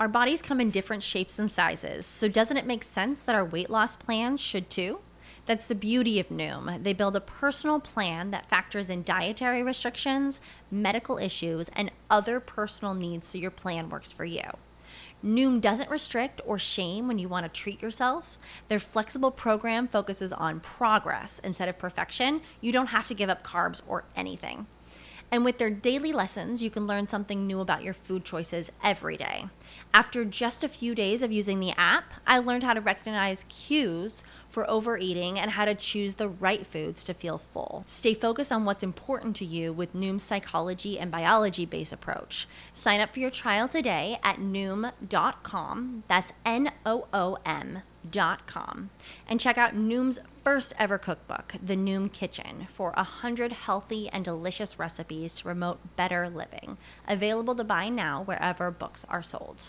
Our bodies come in different shapes and sizes, so doesn't it make sense that our weight loss plans should too? That's the beauty of Noom. They build a personal plan that factors in dietary restrictions, medical issues, and other personal needs so your plan works for you. Noom doesn't restrict or shame when you want to treat yourself. Their flexible program focuses on progress instead of perfection. You don't have to give up carbs or anything. And with their daily lessons, you can learn something new about your food choices every day. After just a few days of using the app, I learned how to recognize cues for overeating and how to choose the right foods to feel full. Stay focused on what's important to you with Noom's psychology and biology-based approach. Sign up for your trial today at Noom.com. That's Noom.com. And check out Noom's first ever cookbook, The Noom Kitchen, for 100 healthy and delicious recipes to promote better living. Available to buy now wherever books are sold.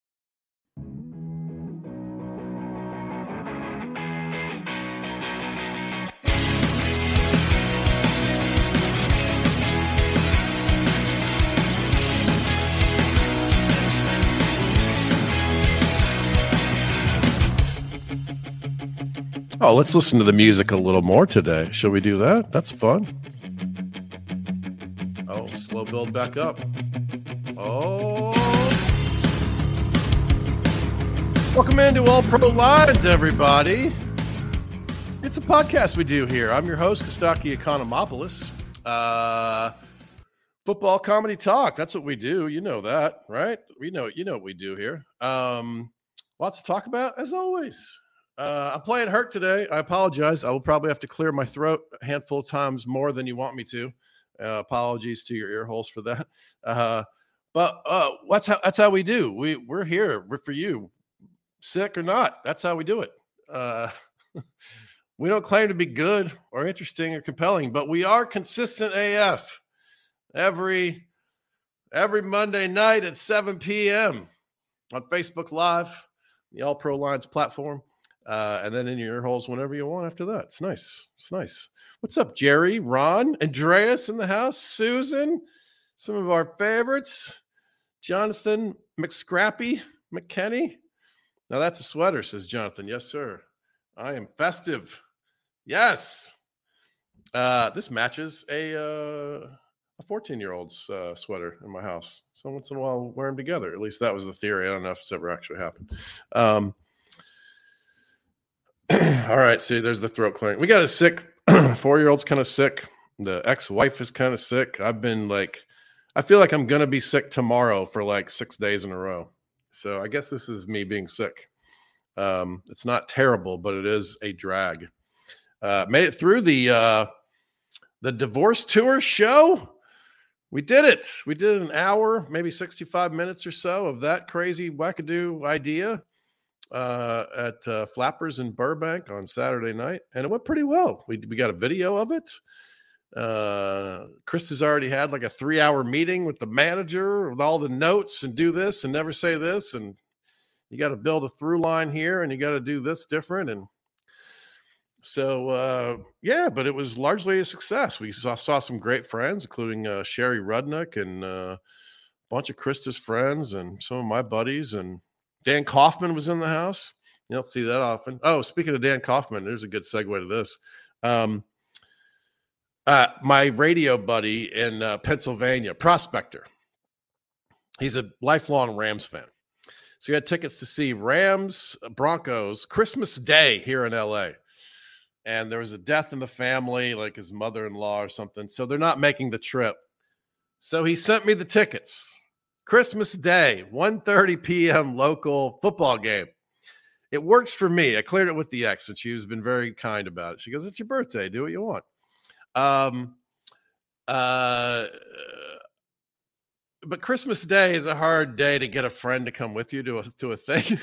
Oh, let's listen to the music a little more today. Shall we do that? That's fun. Oh, slow build back up. Oh. Welcome into All Pro Lines, everybody. It's a podcast we do here. I'm your host, Kostaki Economopoulos. Football comedy talk. That's what we do. You know that, right? You know what we do here. Lots to talk about, as always. I'm playing hurt today. I apologize. I will probably have to clear my throat a handful of times more than you want me to. Apologies to your ear holes for that. But that's how we do. We're here. We're for you, sick or not. That's how we do it. We don't claim to be good or interesting or compelling, but we are consistent AF. Every Monday night at 7 p.m. on Facebook Live, the All Pro Lines platform. And then in your ear holes whenever you want after that. It's nice. It's nice. What's up, Jerry, Ron, Andreas in the house, Susan, some of our favorites, Jonathan McScrappy, McKenney. Now that's a sweater, says Jonathan. Yes, sir. I am festive. Yes. This matches a 14-year-old's sweater in my house. So once in a while we'll wear them together. At least that was the theory. I don't know if it's ever actually happened. All right, see, there's the throat clearing. We got a sick 4-year-old's kind of sick. The ex-wife is kind of sick. I feel like I'm going to be sick tomorrow for like 6 days in a row. So I guess this is me being sick. It's not terrible, but it is a drag. Made it through the divorce tour show. We did it. We did an hour, maybe 65 minutes or so of that crazy wackadoo idea. At Flappers in Burbank on Saturday night, and it went pretty well. We got a video of it. Chris has already had like a 3-hour meeting with the manager with all the notes and do this and never say this, and you got to build a through line here and you got to do this different. And so but it was largely a success. We saw some great friends, including Sherry Rudnick and a bunch of Krista's friends and some of my buddies, and Dan Kaufman was in the house. You don't see that often. Oh, speaking of Dan Kaufman, there's a good segue to this. My radio buddy in Pennsylvania, Prospector, he's a lifelong Rams fan. So he had tickets to see Rams Broncos Christmas Day here in LA. And there was a death in the family, like his mother-in-law or something. So they're not making the trip. So he sent me the tickets. Christmas Day, 1:30 p.m. local football game. It works for me. I cleared it with the ex, and she has been very kind about it. She goes, "It's your birthday. Do what you want." But Christmas Day is a hard day to get a friend to come with you to a thing.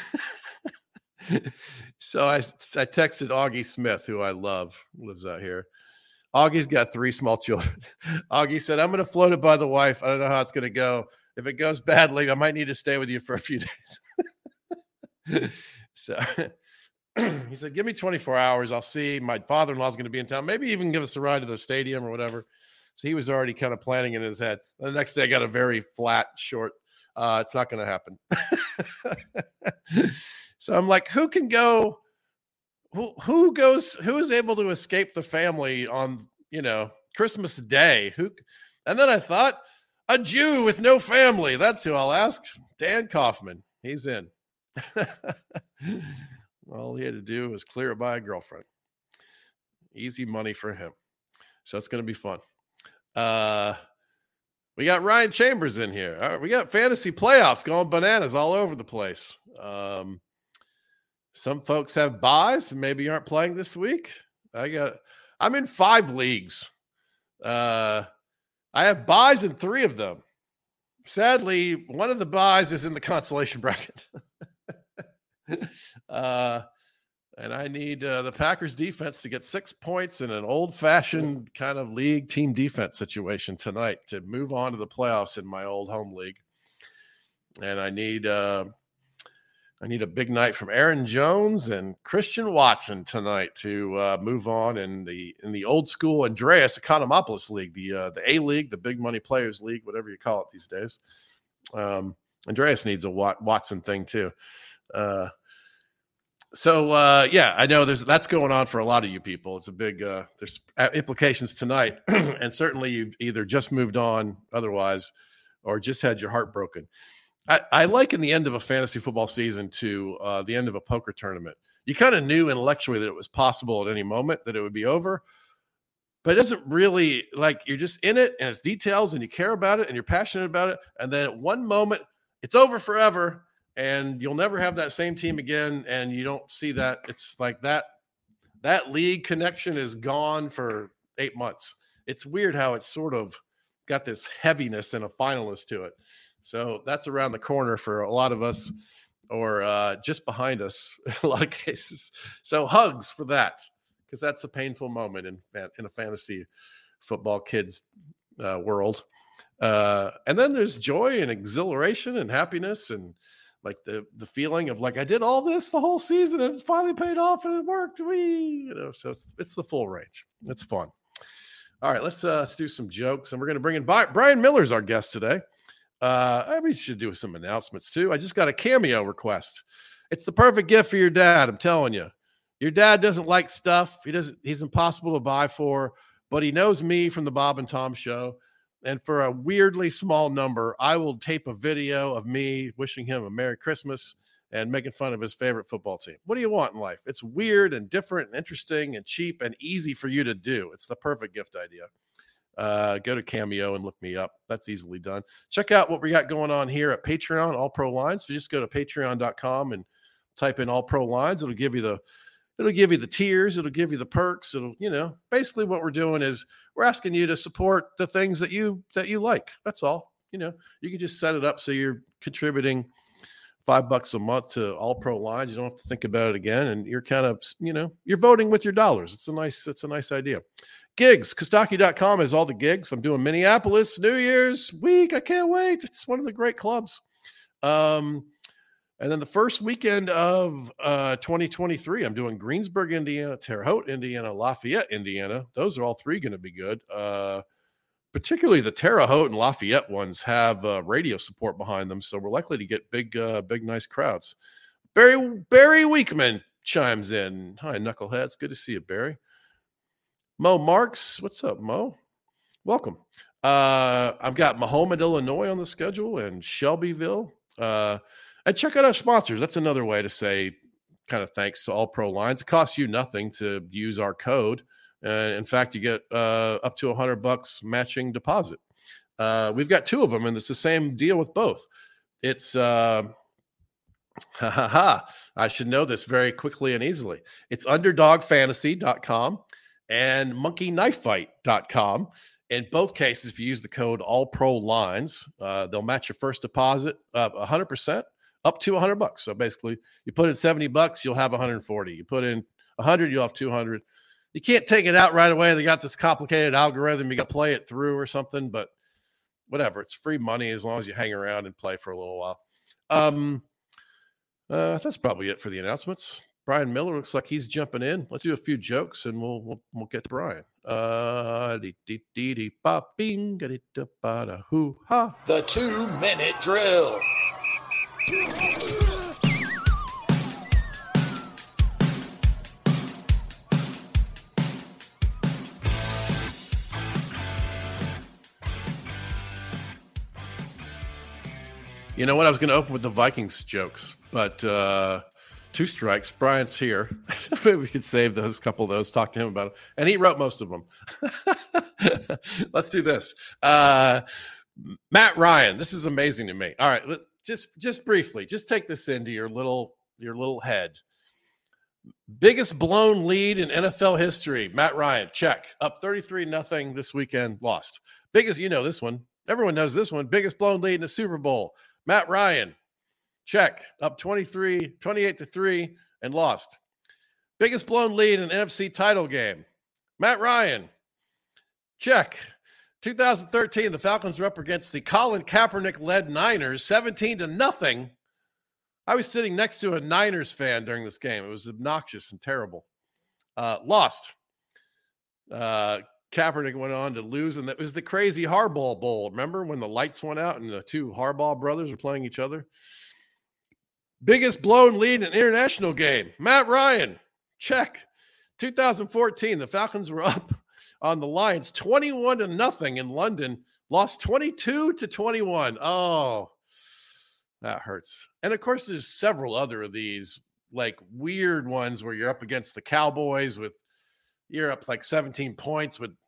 So I texted Augie Smith, who I love, lives out here. Augie's got 3 small children. Augie said, "I'm going to float it by the wife. I don't know how it's going to go. If it goes badly, I might need to stay with you for a few days." So he said, "Give me 24 hours. I'll see. My father-in-law's going to be in town. Maybe even give us a ride to the stadium or whatever." So he was already kind of planning in his head. The next day, I got a very flat, short It's not going to happen. So I'm like, who can go? Who is able to escape the family on, Christmas Day? And then I thought, a Jew with no family. That's who I'll ask. Dan Kaufman. He's in. All he had to do was clear it by a girlfriend. Easy money for him. So it's going to be fun. We got Ryan Chambers in here. All right, we got fantasy playoffs going bananas all over the place. Some folks have buys and maybe aren't playing this week. I'm in 5 leagues. I have buys in 3 of them. Sadly, one of the buys is in the consolation bracket. And I need the Packers defense to get 6 points in an old-fashioned kind of league team defense situation tonight to move on to the playoffs in my old home league. And I need a big night from Aaron Jones and Christian Watson tonight to move on in the old school Andreas Economopoulos League, the A League, the Big Money Players League, whatever you call it these days. Andreas needs a Watson thing too. So I know that's going on for a lot of you people. It's a big, there's implications tonight. And certainly you've either just moved on otherwise, or just had your heart broken. I liken the end of a fantasy football season to the end of a poker tournament. You kind of knew intellectually that it was possible at any moment that it would be over, but it isn't really like you're just in it and it's details and you care about it and you're passionate about it. And then at one moment it's over forever. And you'll never have that same team again, and you don't see that. It's like that league connection is gone for 8 months. It's weird how it's sort of got this heaviness and a finalness to it. So that's around the corner for a lot of us, or just behind us in a lot of cases. So hugs for that, because that's a painful moment in a fantasy football kids world. And then there's joy and exhilaration and happiness and like the feeling of like I did all this the whole season and it finally paid off and it worked. So it's the full range. It's fun. All right, let's do some jokes, and we're going to bring in Brian Miller's our guest today. We should do some announcements too. I just got a cameo request. It's the perfect gift for your dad. I'm telling you, your dad doesn't like stuff. He's impossible to buy for, but he knows me from the Bob and Tom show. And for a weirdly small number, I will tape a video of me wishing him a Merry Christmas and making fun of his favorite football team. What do you want in life? It's weird and different and interesting and cheap and easy for you to do. It's the perfect gift idea. Go to Cameo and look me up. That's easily done. Check out what we got going on here at Patreon, All Pro Lines. If you just go to patreon.com and type in All Pro Lines, it'll give you the tiers. It'll give you the perks. Basically what we're doing is we're asking you to support the things that you like. That's all. You can just set it up so you're contributing $5 a month to All Pro Lines. You don't have to think about it again. And you're kind of, you're voting with your dollars. It's a nice idea. Gigs, Kostaki.com has all the gigs. I'm doing Minneapolis New Year's week. I can't wait. It's one of the great clubs. And then the first weekend of 2023, I'm doing Greensburg, Indiana, Terre Haute, Indiana, Lafayette, Indiana. Those are all 3 going to be good. Particularly the Terre Haute and Lafayette ones have radio support behind them, so we're likely to get big, nice crowds. Barry Weekman chimes in. Hi, knuckleheads. Good to see you, Barry. Mo Marks. What's up, Mo? Welcome. I've got Mahoma, Illinois on the schedule and Shelbyville. And check out our sponsors. That's another way to say kind of thanks to All Pro Lines. It costs you nothing to use our code. In fact, you get up to $100 matching deposit. We've got 2 of them, and it's the same deal with both. It's I should know this very quickly and easily. It's underdogfantasy.com and monkeyknifefight.com. In both cases, if you use the code All Pro Lines, they'll match your first deposit 100%. Up to $100. So basically, you put in $70, you'll have 140. You put in 100, you'll have 200. You can't take it out right away. They got this complicated algorithm. You got to play it through or something, but whatever. It's free money as long as you hang around and play for a little while. That's probably it for the announcements. Brian Miller looks like he's jumping in. Let's do a few jokes and we'll get to Brian. The 2-minute drill. You know what? I was going to open with the Vikings jokes, but 2 strikes. Brian's here. Maybe we could save those, couple of those, talk to him about it. And he wrote most of them. Let's do this. Matt Ryan. This is amazing to me. All right. Just briefly, just take this into your little head. Biggest blown lead in NFL history. Matt Ryan, check. Up 33-0 this weekend, lost. Biggest, you know this one. Everyone knows this one. Biggest blown lead in the Super Bowl. Matt Ryan, check. Up 28-3 and lost. Biggest blown lead in an NFC title game. Matt Ryan, check. 2013, the Falcons were up against the Colin Kaepernick-led Niners, 17-0. I was sitting next to a Niners fan during this game. It was obnoxious and terrible. Lost. Kaepernick went on to lose, and that was the crazy Harbaugh Bowl. Remember when the lights went out and the 2 Harbaugh brothers were playing each other? Biggest blown lead in an international game. Matt Ryan, check. 2014, the Falcons were up on the Lions 21-0 in London, lost 22-21. Oh, that hurts. And of course, there's several other of these like weird ones where you're up against the Cowboys you're up like 17 points with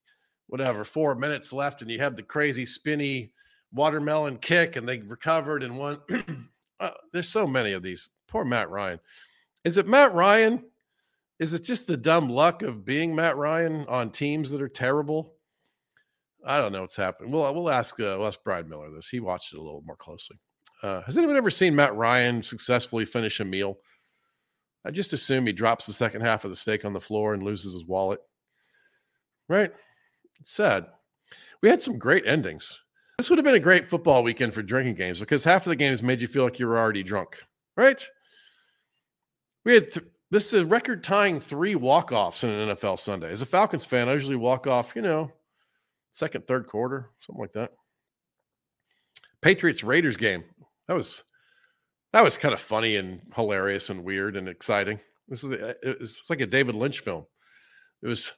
4 minutes left, and you have the crazy spinny watermelon kick, and they recovered and won. There's so many of these. Poor Matt Ryan. Is it Matt Ryan? Is it just the dumb luck of being Matt Ryan on teams that are terrible? I don't know what's happening. We'll ask Brian Miller this. He watched it a little more closely. Has anyone ever seen Matt Ryan successfully finish a meal? I just assume he drops the second half of the steak on the floor and loses his wallet. Right? It's sad. We had some great endings. This would have been a great football weekend for drinking games because half of the games made you feel like you were already drunk. Right? We had this is a record-tying 3 walk-offs in an NFL Sunday. As a Falcons fan, I usually walk off, second, third quarter, something like that. Patriots-Raiders game. That was kind of funny and hilarious and weird and exciting. It was like a David Lynch film. It was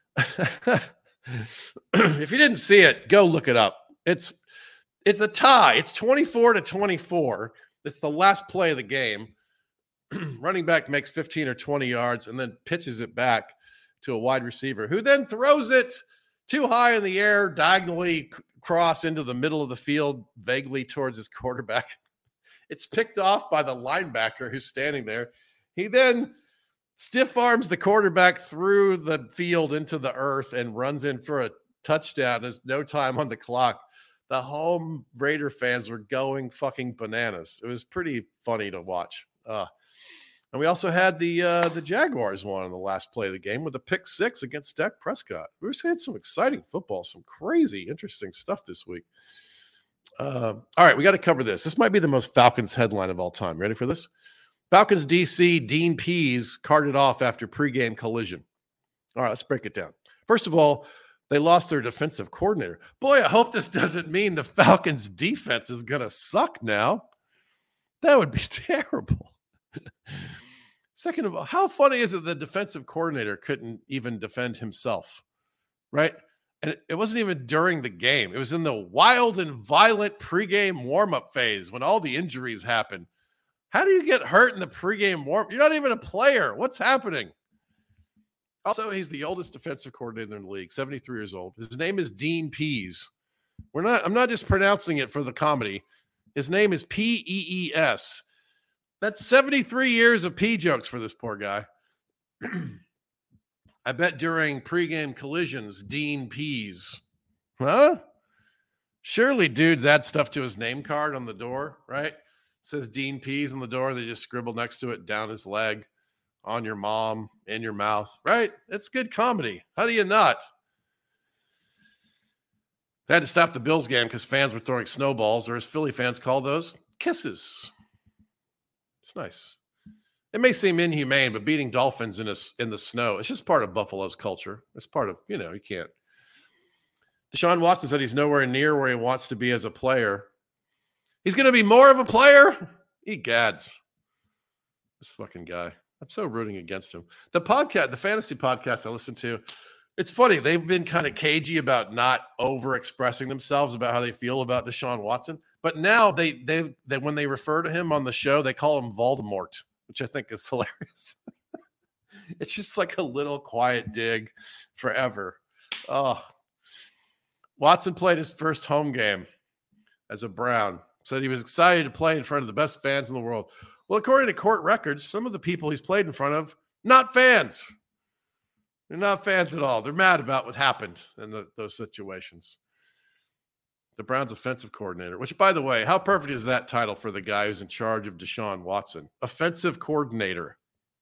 if you didn't see it, go look it up. It's a tie. It's 24-24. It's the last play of the game. Running back makes 15 or 20 yards and then pitches it back to a wide receiver who then throws it too high in the air, diagonally cross into the middle of the field, vaguely towards his quarterback. It's picked off by the linebacker who's standing there. He then stiff arms the quarterback through the field into the earth and runs in for a touchdown. There's no time on the clock. The home Raider fans were going fucking bananas. It was pretty funny to watch. And we also had the Jaguars won on the last play of the game with a pick 6 against Dak Prescott. We just had some exciting football, some crazy, interesting stuff this week. All right, we got to cover this. This might be the most Falcons headline of all time. Ready for this? Falcons DC Dean Pease carted off after pregame collision. All right, let's break it down. First of all, they lost their defensive coordinator. Boy, I hope this doesn't mean the Falcons defense is going to suck now. That would be terrible. Second of all, how funny is it the defensive coordinator couldn't even defend himself, right? And it wasn't even during the game. It was in the wild and violent pregame warm-up phase when all the injuries happen. How do you get hurt in the pregame warm? You're not even a player. What's happening? Also, he's the oldest defensive coordinator in the league, 73 years old. His name is Dean Pease. I'm not just pronouncing it for the comedy. His name is Pees. That's 73 years of P jokes for this poor guy. I bet during pregame collisions, Dean Pease. Huh? Surely dudes add stuff to his name card on the door, right? It says Dean Pease on the door. They just scribble next to it, down his leg, on your mom, in your mouth, right? It's good comedy. How do you not? They had to stop the Bills game because fans were throwing snowballs, or as Philly fans call those, kisses. It's nice. It may seem inhumane, but beating dolphins in the snow, it's just part of Buffalo's culture. It's part of, you can't. Deshaun Watson said he's nowhere near where he wants to be as a player. He's going to be more of a player? He gads. This fucking guy. I'm so rooting against him. The fantasy podcast I listen to, it's funny. They've been kind of cagey about not over-expressing themselves about how they feel about Deshaun Watson. But now they when they refer to him on the show, they call him Voldemort, which I think is hilarious. It's just like a little quiet dig forever. Oh, Watson played his first home game as a Brown. Said he was excited to play in front of the best fans in the world. Well, according to court records, some of the people he's played in front of, not fans. They're not fans at all. They're mad about what happened in those situations. The Browns offensive coordinator, which, by the way, how perfect is that title for the guy who's in charge of Deshaun Watson? Offensive coordinator.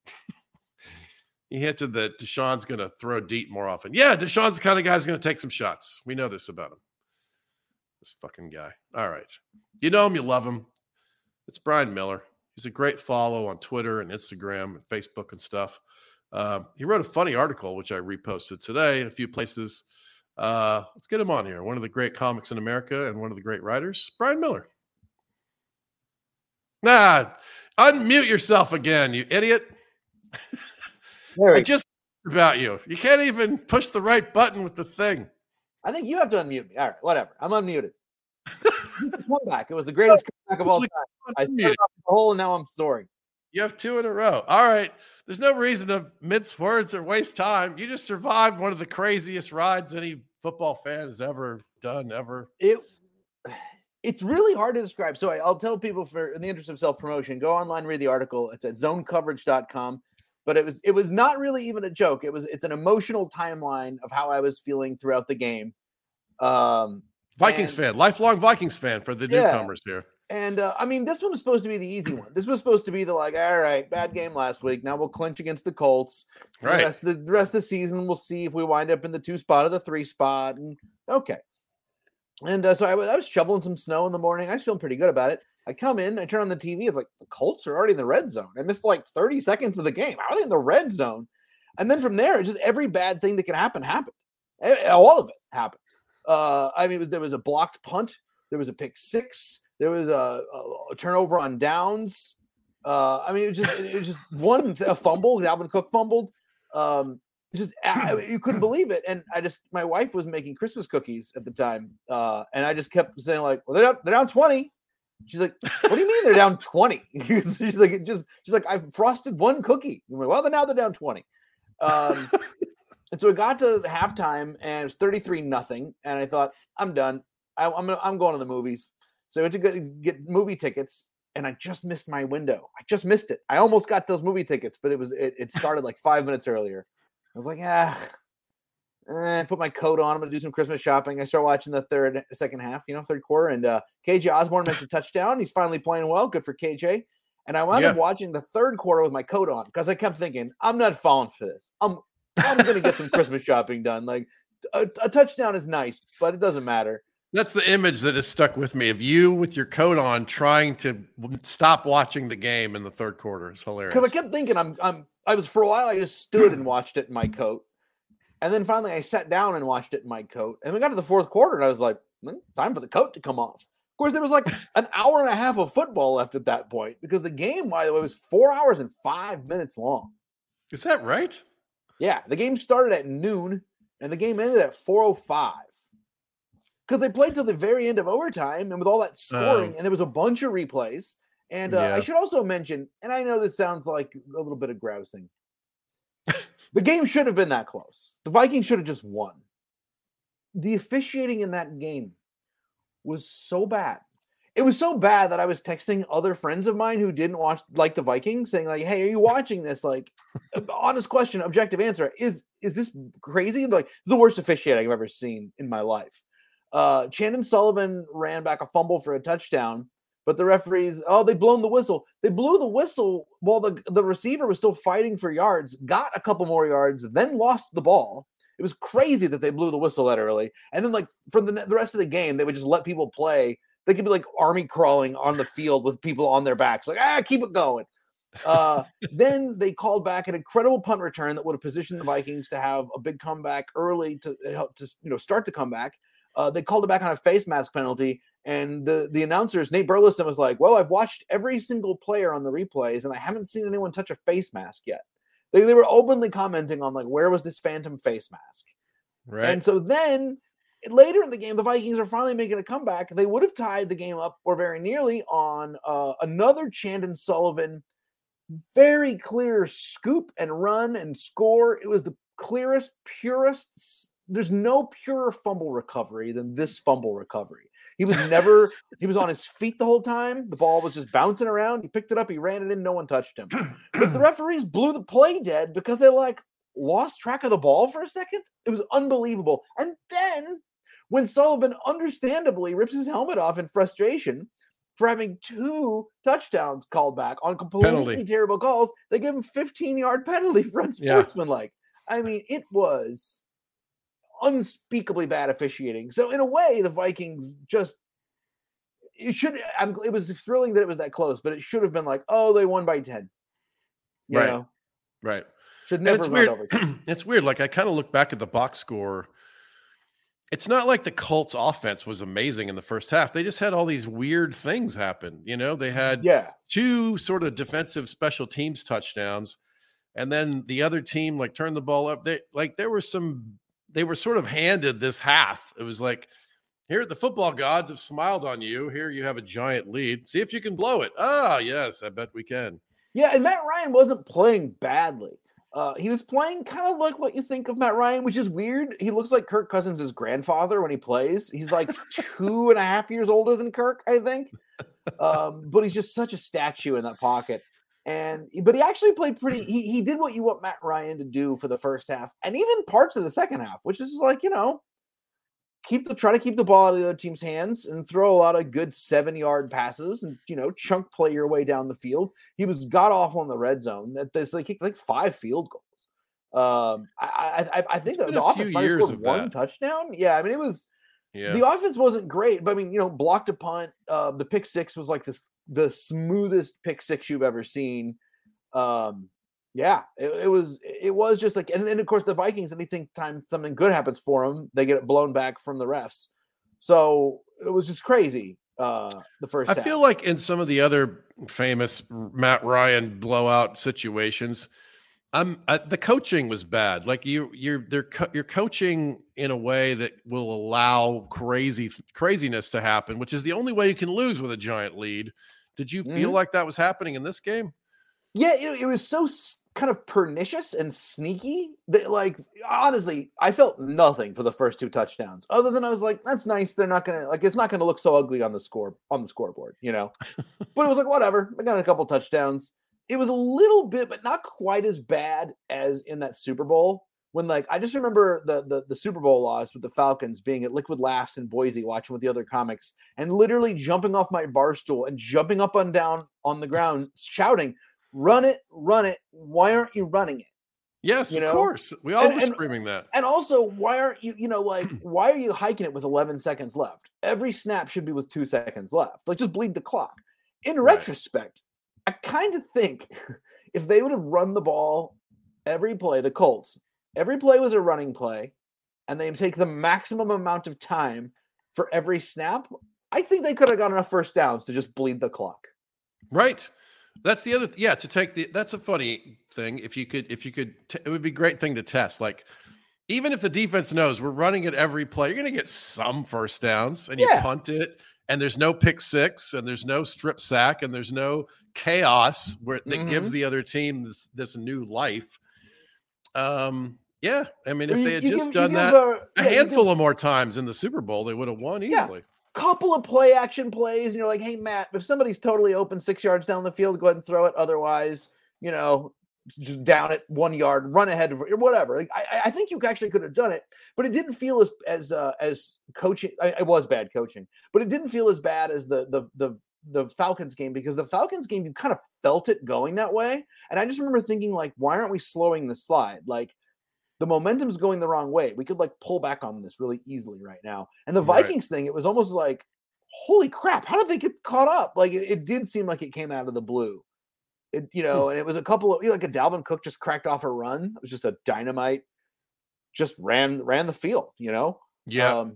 He hinted that Deshaun's going to throw deep more often. Yeah, Deshaun's the kind of guy who's going to take some shots. We know this about him. This fucking guy. All right. You know him, you love him. It's Brian Miller. He's a great follow on Twitter and Instagram and Facebook and stuff. He wrote a funny article, which I reposted today in a few places. Let's get him on here. One of the great comics in America and one of the great writers, Brian Miller. Unmute yourself again, you idiot. I just about you. You can't even push the right button with the thing. I think you have to unmute me. All right, whatever. I'm unmuted. Comeback. It was the greatest comeback of all time. I started off the hole and now I'm soaring. You have 2 in a row. All right. There's no reason to mince words or waste time. You just survived one of the craziest rides any football fan has ever done, ever. It's really hard to describe. So I'll tell people, in the interest of self-promotion, go online, read the article. It's at zonecoverage.com. But it was not really even a joke. It's an emotional timeline of how I was feeling throughout the game. Vikings fan, lifelong Vikings fan for the newcomers here. And I mean, this one was supposed to be the easy one. This was supposed to be all right, bad game last week. Now we'll clinch against the Colts. Right. The rest of the season, we'll see if we wind up in the 2 spot or the 3 spot. And okay. And so I was shoveling some snow in the morning. I was feeling pretty good about it. I come in, I turn on the TV. It's like the Colts are already in the red zone. I missed like 30 seconds of the game. I was in the red zone. And then from there, just every bad thing that can happen happened. All of it happened. I mean, there was a blocked punt. There was a pick 6. There was a turnover on downs. I mean, it was just a fumble. Dalvin Cook fumbled. You couldn't believe it. And my wife was making Christmas cookies at the time. And I just kept saying like, well, they're down 20. She's like, what do you mean they're down 20? she's like, I've frosted 1 cookie. I'm like, well, then now they're down 20. And so it got to halftime and it was 33-0. And I thought, I'm done. I'm going to the movies. So I went to get movie tickets and I just missed my window. I just missed it. I almost got those movie tickets, but it started like 5 minutes earlier. I was like, put my coat on. I'm going to do some Christmas shopping. I start watching the second half, third quarter. And KJ Osborne makes a touchdown. He's finally playing well. Good for KJ. And I wound up watching the third quarter with my coat on because I kept thinking, I'm not falling for this. I'm going to get some Christmas shopping done. Like a touchdown is nice, but it doesn't matter. That's the image that has stuck with me of you with your coat on trying to stop watching the game in the third quarter. It's hilarious. Because I kept thinking I was for a while, I just stood and watched it in my coat. And then finally I sat down and watched it in my coat. And we got to the fourth quarter and I was like, time for the coat to come off. Of course, there was like an hour and a half of football left at that point because the game, by the way, was 4 hours and 5 minutes long. Is that right? Yeah. The game started at noon and the game ended at 4:05. Because they played till the very end of overtime and with all that scoring, and there was a bunch of replays. And I should also mention, and I know this sounds like a little bit of grousing, the game should have been that close. The Vikings should have just won. The officiating in that game was so bad. It was so bad that I was texting other friends of mine who didn't watch like the Vikings saying like, hey, are you watching this? Like, honest question, objective answer. Is this crazy? Like, it's the worst officiating I've ever seen in my life. Chandon Sullivan ran back a fumble for a touchdown, but the referees, they'd blown the whistle. They blew the whistle while the receiver was still fighting for yards, got a couple more yards, then lost the ball. It was crazy that they blew the whistle that early. And then like for the rest of the game, they would just let people play. They could be like army crawling on the field with people on their backs. Like, keep it going. Then they called back an incredible punt return that would have positioned the Vikings to have a big comeback early to help to start the comeback. They called it back on a face mask penalty, and the announcers, Nate Burleson, was like, "Well, I've watched every single player on the replays, and I haven't seen anyone touch a face mask yet." They were openly commenting on like, where was this phantom face mask? Right. And so then later in the game, the Vikings are finally making a comeback. They would have tied the game up or very nearly on another Chandon Sullivan, very clear scoop and run and score. It was the clearest, purest. There's no purer fumble recovery than this fumble recovery. He was on his feet the whole time. The ball was just bouncing around. He picked it up. He ran it in. No one touched him. But the referees blew the play dead because they lost track of the ball for a second. It was unbelievable. And then when Sullivan understandably rips his helmet off in frustration for having 2 touchdowns called back on completely terrible calls, they give him 15-yard penalty for unsportsmanlike. Yeah. I mean, it was unspeakably bad officiating. So in a way, the Vikings it was thrilling that it was that close, but it should have been like, oh, they won by 10. You know? Right. Should never run over. It's weird. Like I kind of look back at the box score. It's not like the Colts offense was amazing in the first half. They just had all these weird things happen. They had 2 sort of defensive special teams touchdowns, and then the other team turned the ball up. They were sort of handed this half. It was like, here, the football gods have smiled on you. Here you have a giant lead. See if you can blow it. Ah, yes, I bet we can. Yeah, and Matt Ryan wasn't playing badly. He was playing kind of like what you think of Matt Ryan, which is weird. He looks like Kirk Cousins' grandfather when he plays. He's like 2.5 years older than Kirk, I think. But he's just such a statue in that pocket. But he actually played pretty. He did what you want Matt Ryan to do for the first half, and even parts of the second half, which is like try to keep the ball out of the other team's hands and throw a lot of good 7-yard passes and chunk play your way down the field. He was god awful in the red zone. They kicked 5 field goals. I think the offense might have scored 1 touchdown. Yeah, I mean it was. Yeah. The offense wasn't great, but I mean blocked a punt. The pick six was like the smoothest pick six you've ever seen. It was just like, and of course the Vikings, anytime something good happens for them, they get it blown back from the refs. So it was just crazy. The first half. I feel like in some of the other famous Matt Ryan blowout situations, the coaching was bad. Like you're coaching in a way that will allow craziness to happen, which is the only way you can lose with a giant lead. Did you feel like that was happening in this game? Yeah, it was so kind of pernicious and sneaky that, honestly, I felt nothing for the first 2 touchdowns, other than I was like, that's nice. They're not gonna it's not gonna look so ugly on the scoreboard, But it was like, whatever. I got a couple touchdowns. It was a little bit, but not quite as bad as in that Super Bowl when I just remember the Super Bowl loss with the Falcons being at Liquid Laughs in Boise, watching with the other comics, and literally jumping off my bar stool and jumping up and down on the ground, shouting, "Run it, run it. Why aren't you running it?" Yes, of course. We all were screaming that. And also, why aren't you, why are you hiking it with 11 seconds left? Every snap should be with 2 seconds left. Just bleed the clock. In retrospect, I kind of think if they would have run the ball every play, the Colts, every play was a running play, and they take the maximum amount of time for every snap, I think they could have got enough first downs to just bleed the clock. Right. That's the other, that's a funny thing. If you could, it would be a great thing to test. Even if the defense knows we're running it every play, you're going to get some first downs, and you punt it, and there's no pick six, and there's no strip sack, and there's no chaos that gives the other team this new life. I mean, if they had just done that a handful of more times in the Super Bowl, they would have won easily. Couple of play action plays, and you're like, hey, Matt, if somebody's totally open 6 yards down the field, go ahead and throw it. Otherwise, just down it 1 yard, run ahead or whatever. I think you actually could have done it, but it didn't feel as coaching. It was bad coaching, but it didn't feel as bad as the Falcons game, because the Falcons game, you kind of felt it going that way. And I just remember thinking, why aren't we slowing the slide? The momentum's going the wrong way. We could pull back on this really easily right now. And the Vikings thing, it was almost like, holy crap, how did they get caught up? It did seem like it came out of the blue. and it was a couple of, like a Dalvin Cook just cracked off a run. It was just a dynamite, just ran the field, Yeah.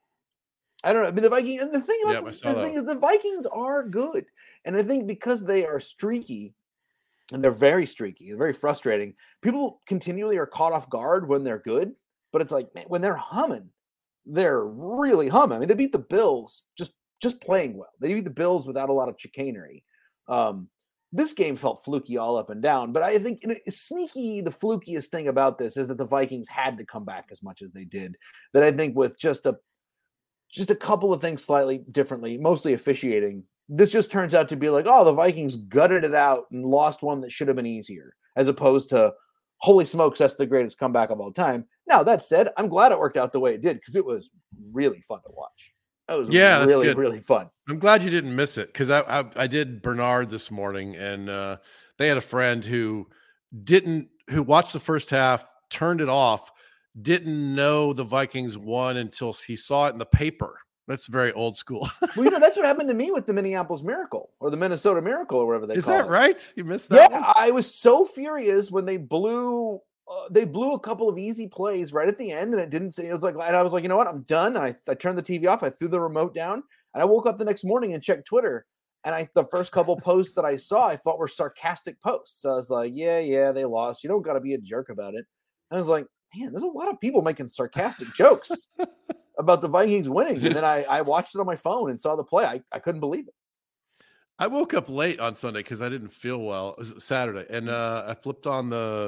I don't know. I mean, the Vikings, and the thing about the thing is the Vikings are good. And I think because they are streaky, and they're very streaky, it's very frustrating. People continually are caught off guard when they're good, but it's like, man, when they're humming, they're really humming. I mean, they beat the Bills just playing well. They beat the Bills without a lot of chicanery. This game felt fluky all up and down, but I think sneaky, the flukiest thing about this is that the Vikings had to come back as much as they did. That I think with just a couple of things slightly differently, mostly officiating, this just turns out to be like, oh, the Vikings gutted it out and lost one that should have been easier, as opposed to, holy smokes, that's the greatest comeback of all time. Now, that said, I'm glad it worked out the way it did because it was really fun to watch. It was really, really fun. I'm glad you didn't miss it because I did Bernard this morning, and they had a friend who watched the first half, turned it off, didn't know the Vikings won until he saw it in the paper. That's very old school. Well, that's what happened to me with the Minneapolis Miracle or the Minnesota Miracle or whatever they call it. Is that right? You missed that? Yeah, I was so furious when they blew a couple of easy plays right at the end, and it didn't say. It was like, and I was like, you know what? I'm done. And I turned the TV off. I threw the remote down, and I woke up the next morning and checked Twitter. And the first couple posts that I saw, I thought were sarcastic posts. So I was like, yeah, they lost. You don't got to be a jerk about it. And I was like, man, there's a lot of people making sarcastic jokes about the Vikings winning. And then I watched it on my phone and saw the play. I couldn't believe it. I woke up late on Sunday because I didn't feel well. It was Saturday. And I flipped on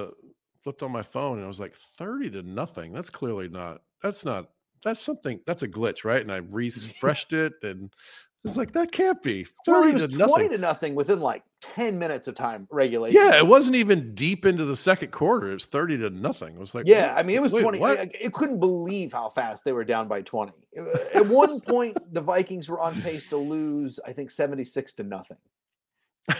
my phone and I was like 30-0. That's clearly not, that's something, that's a glitch, right? And I refreshed it and it's like, that can't be. Well, it was 20-0 within like 10 minutes of time regulation. Yeah, it wasn't even deep into the second quarter. It was 30-0. It was like, yeah, I mean, it was 20. It couldn't believe how fast they were down by 20. At one point, the Vikings were on pace to lose, I think, 76-0. It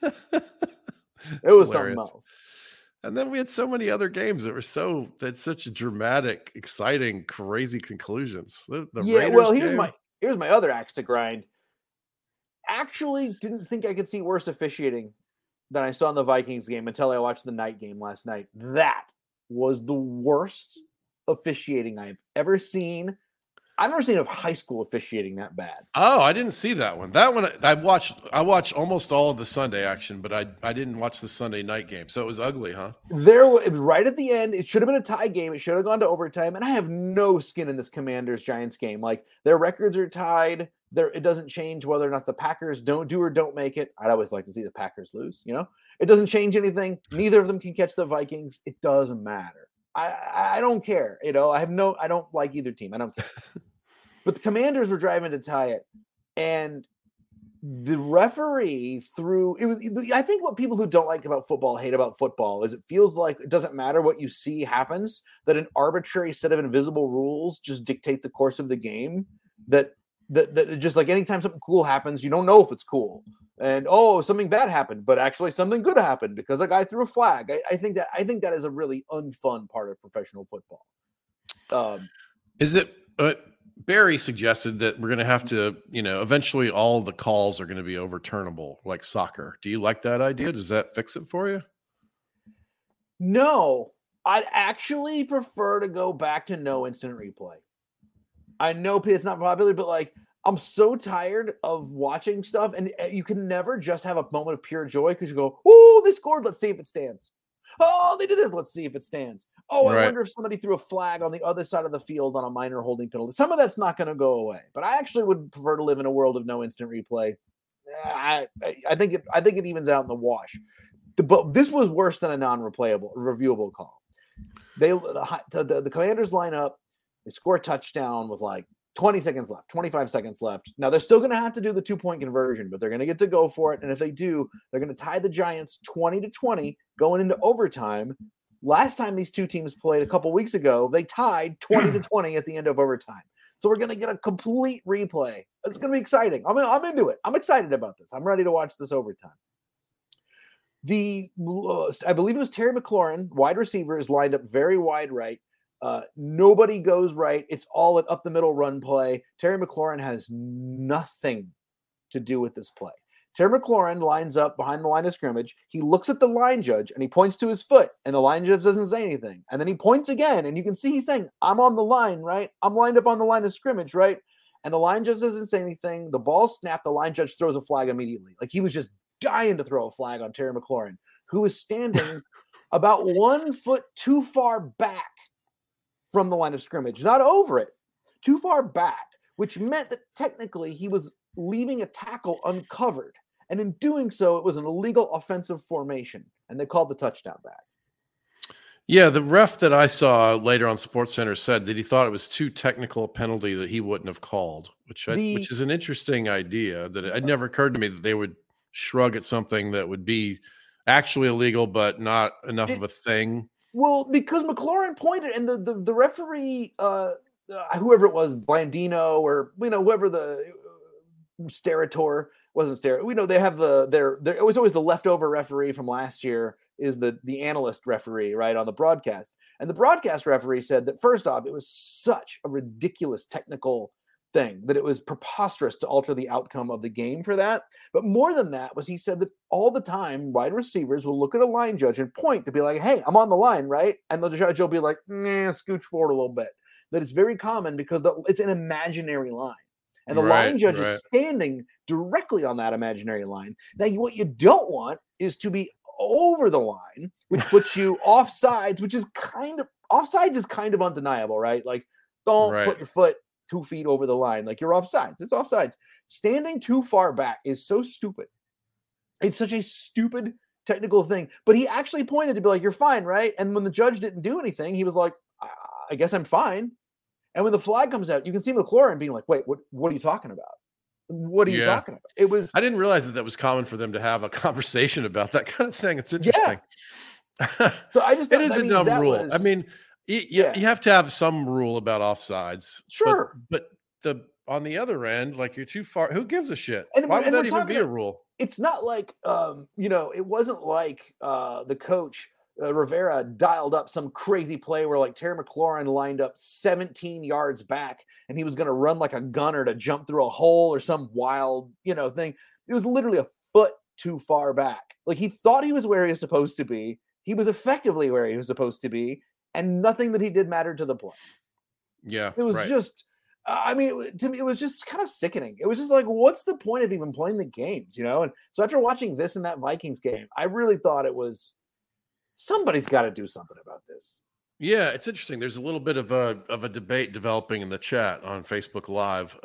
was something else. And then we had so many other games that were that such dramatic, exciting, crazy conclusions. Here's my other axe to grind. Actually didn't think I could see worse officiating than I saw in the Vikings game until I watched the night game last night. That was the worst officiating I've ever seen. I've never seen of high school officiating that bad. Oh, I didn't see that one. That one I watched almost all of the Sunday action, but I didn't watch the Sunday night game. So it was ugly, huh? It was right at the end. It should have been a tie game. It should have gone to overtime. And I have no skin in this Commanders-Giants game. Like, their records are tied. It doesn't change whether or not the Packers don't make it. I'd always like to see the Packers lose, It doesn't change anything. Neither of them can catch the Vikings. It doesn't matter. I don't care. I don't like either team. I don't care. But the Commanders were driving to tie it. And the referee I think what people who don't like about football hate about football is it feels like it doesn't matter what you see happens, that an arbitrary set of invisible rules just dictate the course of the game, that just like anytime something cool happens, you don't know if it's cool. And something bad happened, but actually something good happened because a guy threw a flag. I think that is a really unfun part of professional football. Is it Barry suggested that we're going to have to, eventually all the calls are going to be overturnable like soccer. Do you like that idea? Does that fix it for you? No, I'd actually prefer to go back to no instant replay. I know it's not popular, but like, I'm so tired of watching stuff, and you can never just have a moment of pure joy because you go, "Oh, they scored. Let's see if it stands. Oh, they did this. Let's see if it stands. Oh, I wonder if somebody threw a flag on the other side of the field on a minor holding penalty." Some of that's not going to go away, but I actually would prefer to live in a world of no instant replay. I think it evens out in the wash. But this was worse than a reviewable call. The Commanders line up. They score a touchdown with like 20 seconds left, 25 seconds left. Now, they're still going to have to do the 2-point conversion, but they're going to get to go for it. And if they do, they're going to tie the Giants 20-20 going into overtime. Last time these two teams played a couple weeks ago, they tied 20-20 at the end of overtime. So we're going to get a complete replay. It's going to be exciting. I'm into it. I'm excited about this. I'm ready to watch this overtime. I believe it was Terry McLaurin, wide receiver, is lined up very wide right. Nobody goes right. It's all an up the middle run play. Terry McLaurin has nothing to do with this play. Terry McLaurin lines up behind the line of scrimmage. He looks at the line judge and he points to his foot, and the line judge doesn't say anything. And then he points again, and you can see he's saying, I'm on the line, right? I'm lined up on the line of scrimmage, right? And the line judge doesn't say anything. The ball snapped. The line judge throws a flag immediately. Like, he was just dying to throw a flag on Terry McLaurin, who was standing about 1 foot too far back from the line of scrimmage, not over it, too far back, which meant that technically he was leaving a tackle uncovered. And in doing so, it was an illegal offensive formation, and they called the touchdown back. Yeah, the ref that I saw later on SportsCenter said that he thought it was too technical a penalty that he wouldn't have called, which is an interesting idea. That it never occurred to me that they would shrug at something that would be actually illegal but not enough of a thing. Well, because McLaurin pointed, and the referee, whoever it was, Blandino, or whoever the Sterator. Wasn't Sterator. We know they have it was always the leftover referee from last year is the analyst referee, right, on the broadcast. And the broadcast referee said that, first off, it was such a ridiculous technical thing that it was preposterous to alter the outcome of the game for that. But more than that was, he said that all the time wide receivers will look at a line judge and point to be like, hey, I'm on the line, right? And the judge will be like, nah, scooch forward a little bit. That it's very common because it's an imaginary line. And the line judge is standing directly on that imaginary line. Now, what you don't want is to be over the line, which puts you offsides, offsides is kind of undeniable, right? Like, don't put your foot 2 feet over the line. Like, you're offsides. It's offsides. Standing too far back is so stupid. It's such a stupid technical thing. But he actually pointed to be like, you're fine, right? And when the judge didn't do anything, he was like, I guess I'm fine. And when the flag comes out, you can see McLaurin being like, wait, what are you talking about? What are you talking about? I didn't realize that was common for them to have a conversation about that kind of thing. It's interesting. Yeah. So I just, it is a dumb rule. I mean, you have to have some rule about offsides. Sure. But on the other end, like, you're too far. Who gives a shit? Why would that even be a rule? It's not like, it wasn't like the coach, Rivera, dialed up some crazy play where, like, Terry McLaurin lined up 17 yards back and he was going to run like a gunner to jump through a hole or some wild, thing. It was literally a foot too far back. Like, he thought he was where he was supposed to be. He was effectively where he was supposed to be, and nothing that he did mattered to the play. Yeah. It was just, to me, it was just kind of sickening. It was just like, what's the point of even playing the games, And so after watching this and that Vikings game, I really thought it was, somebody's got to do something about this. Yeah, it's interesting. There's a little bit of a debate developing in the chat on Facebook Live.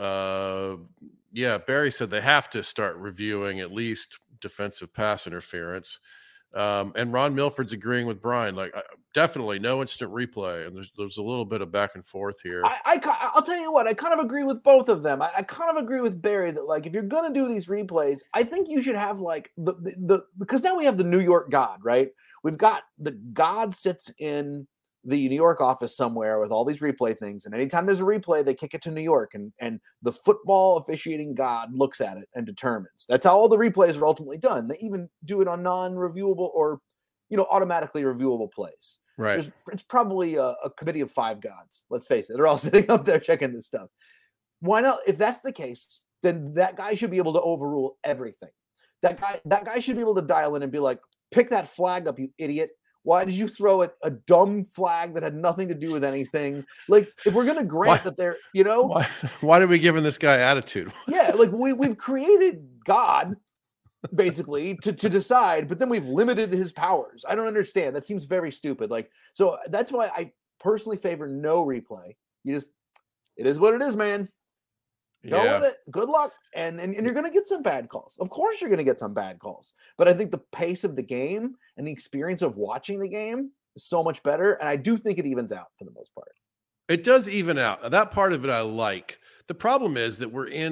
Barry said they have to start reviewing at least defensive pass interference. And Ron Milford's agreeing with Brian. Like, definitely no instant replay. And there's a little bit of back and forth here. I'll tell you what, I kind of agree with both of them. I kind of agree with Barry that, like, if you're going to do these replays, I think you should have, like, because now we have the New York God, right? We've got the God sits in the New York office somewhere with all these replay things. And anytime there's a replay, they kick it to New York, and the football officiating God looks at it and determines. That's how all the replays are ultimately done. They even do it on non-reviewable or, automatically reviewable plays. Right. It's probably a committee of 5 gods. Let's face it. They're all sitting up there checking this stuff. Why not? If that's the case, then that guy should be able to overrule everything. That guy should be able to dial in and be like, pick that flag up, you idiot. Why did you throw a dumb flag that had nothing to do with anything? Like, if we're going to grant that they're, why did we give this guy attitude? Yeah, like we've created God basically to decide, but then we've limited his powers. I don't understand. That seems very stupid. Like, so that's why I personally favor no replay. It is what it is, man. Go with it. Good luck. And you're going to get some bad calls. Of course you're going to get some bad calls. But I think the pace of the game and the experience of watching the game is so much better. And I do think it evens out for the most part. It does even out. That part of it I like. The problem is that we're in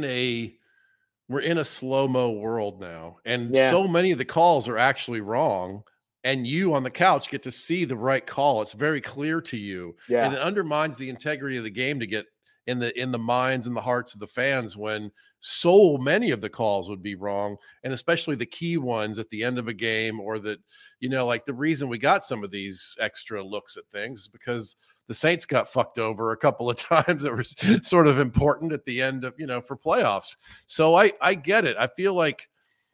a slow-mo world now. And so many of the calls are actually wrong. And you on the couch get to see the right call. It's very clear to you. Yeah. And it undermines the integrity of the game to get in the minds and the hearts of the fans when so many of the calls would be wrong, and especially the key ones at the end of a game, or that, like the reason we got some of these extra looks at things is because the Saints got fucked over a couple of times that was sort of important at the end of, for playoffs. So I get it. I feel like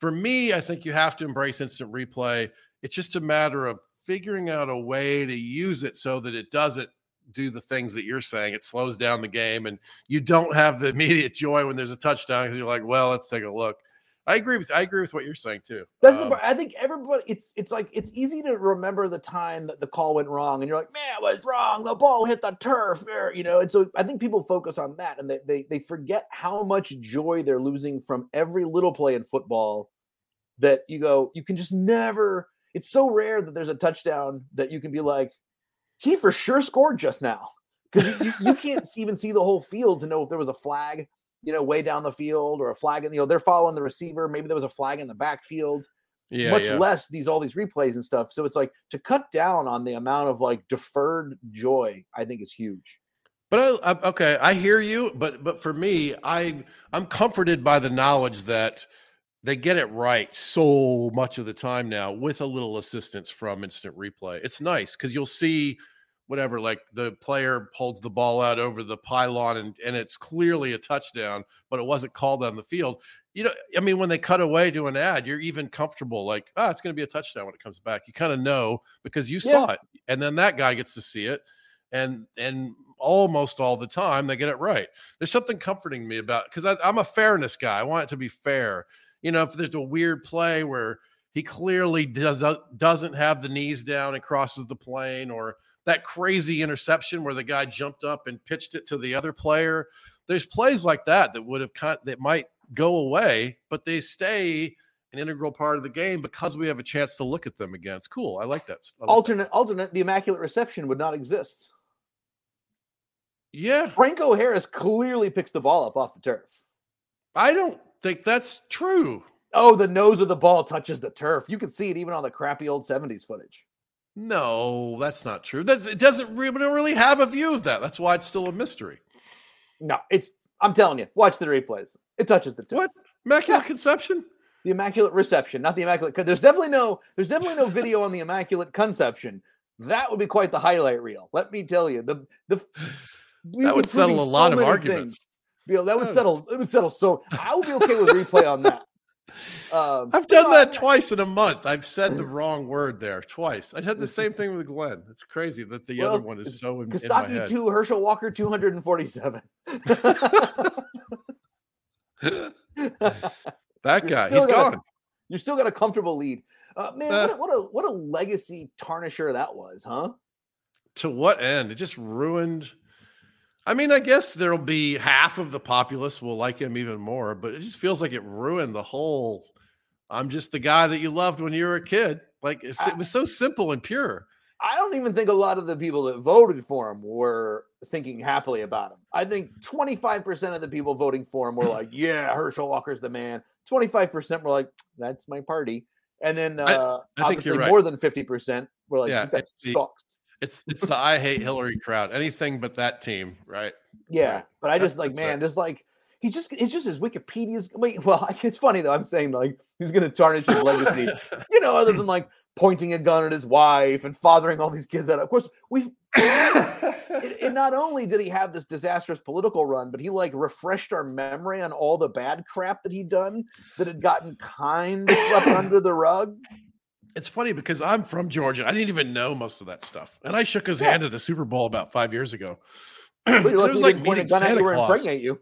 For me, I think you have to embrace instant replay. It's just a matter of figuring out a way to use it so that it doesn't do the things that you're saying. It slows down the game, and you don't have the immediate joy when there's a touchdown because you're like, well, let's take a look. I agree with what you're saying too. That's the part. I think everybody, it's like, it's easy to remember the time that the call went wrong and you're like, man, it was wrong. The ball hit the turf, and so I think people focus on that and they forget how much joy they're losing from every little play in football that you can just never, it's so rare that there's a touchdown that you can be like, he for sure scored just now. Because you can't even see the whole field to know if there was a flag, way down the field or a flag in they're following the receiver. Maybe there was a flag in the backfield, much less all these replays and stuff. So it's like to cut down on the amount of like deferred joy, I think is huge. But I hear you. But for me, I'm comforted by the knowledge that they get it right so much of the time now with a little assistance from instant replay. It's nice because you'll see whatever, like the player holds the ball out over the pylon and it's clearly a touchdown, but it wasn't called on the field. When they cut away to an ad, you're even comfortable like, it's going to be a touchdown when it comes back. You kind of know because you saw it. And then that guy gets to see it. And almost all the time they get it right. There's something comforting me about it because I'm a fairness guy. I want it to be fair. If there's a weird play where he clearly doesn't have the knees down and crosses the plane, or that crazy interception where the guy jumped up and pitched it to the other player. There's plays like that that might go away, but they stay an integral part of the game because we have a chance to look at them again. It's cool. I like that. Alternate, the immaculate reception would not exist. Yeah. Franco Harris clearly picks the ball up off the turf. I don't think that's true. Oh, the nose of the ball touches the turf. You can see it even on the crappy old 70s footage. No, that's not true. We don't really have a view of that. That's why it's still a mystery. No, I'm telling you, watch the replays. It touches the turf. What? Immaculate Conception? The immaculate reception, not the immaculate. Because there's definitely no video on the immaculate conception. That would be quite the highlight reel. Let me tell you, that would settle a lot of arguments. That would settle. It would settle. So I would be okay with replay on that. I've done that twice in a month. I've said the wrong word there twice. I had the same thing with Glenn. It's crazy that the other one is so in my head. 2, Herschel Walker 247. That guy, he's gone. You still got a comfortable lead. Man, what a legacy tarnisher that was, huh? To what end? It just ruined. I mean, I guess there'll be half of the populace will like him even more, but it just feels like it ruined the whole. I'm just the guy that you loved when you were a kid. Like it was so simple and pure. I don't even think a lot of the people that voted for him were thinking happily about him. I think 25% of the people voting for him were like, yeah, Herschel Walker's the man. 25% were like, that's my party. And then I think you're right. More than 50% were like, yeah, that sucks. It's the I hate Hillary crowd. Anything but that team, right? Yeah, right. But I just just like it's just his Wikipedia's. Well, it's funny though. I'm saying like he's going to tarnish his legacy, other than like pointing a gun at his wife and fathering all these kids out. Of course, and not only did he have this disastrous political run, but he like refreshed our memory on all the bad crap that he'd done that had gotten kind of swept under the rug. It's funny because I'm from Georgia. I didn't even know most of that stuff. And I shook his hand at a Super Bowl about 5 years ago. It was like meeting Santa Claus. You.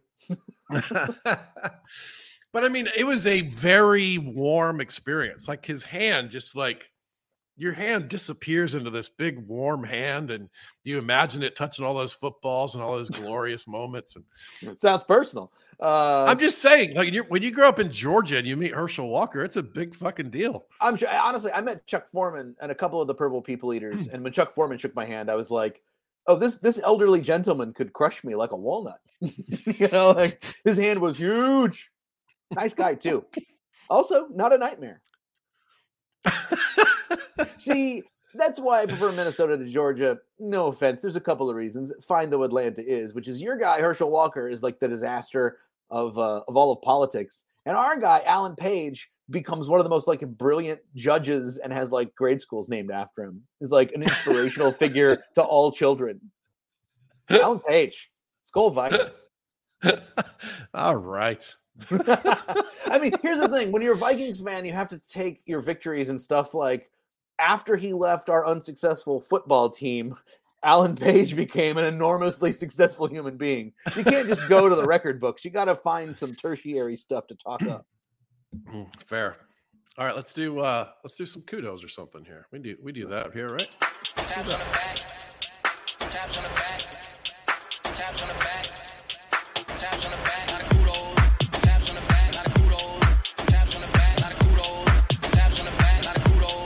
But I mean, it was a very warm experience. Like his hand, just like your hand disappears into this big warm hand. And you imagine it touching all those footballs and all those glorious moments. And it sounds personal. I'm just saying, like when you grow up in Georgia and you meet Herschel Walker, it's a big fucking deal. I'm sure. Honestly, I met Chuck Foreman and a couple of the Purple People Eaters, and when Chuck Foreman shook my hand, I was like, "Oh, this elderly gentleman could crush me like a walnut." Like his hand was huge. Nice guy too. Also, not a nightmare. See, that's why I prefer Minnesota to Georgia. No offense. There's a couple of reasons. Fine though Atlanta is, which is your guy, Herschel Walker, is like the disaster of all of politics. And our guy, Alan Page, becomes one of the most like brilliant judges and has like grade schools named after him. He's like an inspirational figure to all children. Alan Page. Skull Vikes. All right. I mean, here's the thing. When you're a Vikings fan, you have to take your victories and stuff like after he left our unsuccessful football team, Alan Page became an enormously successful human being. You can't just go to the record books. You got to find some tertiary stuff to talk up. Fair. All right, let's do some kudos or something here. We do that here, right? Taps on the back. Taps on the back. Taps on the back. Taps on the back. Lot of kudos. Taps on the back. Lot of kudos. Taps on the back. Lot of kudos. Taps on the back. Lot of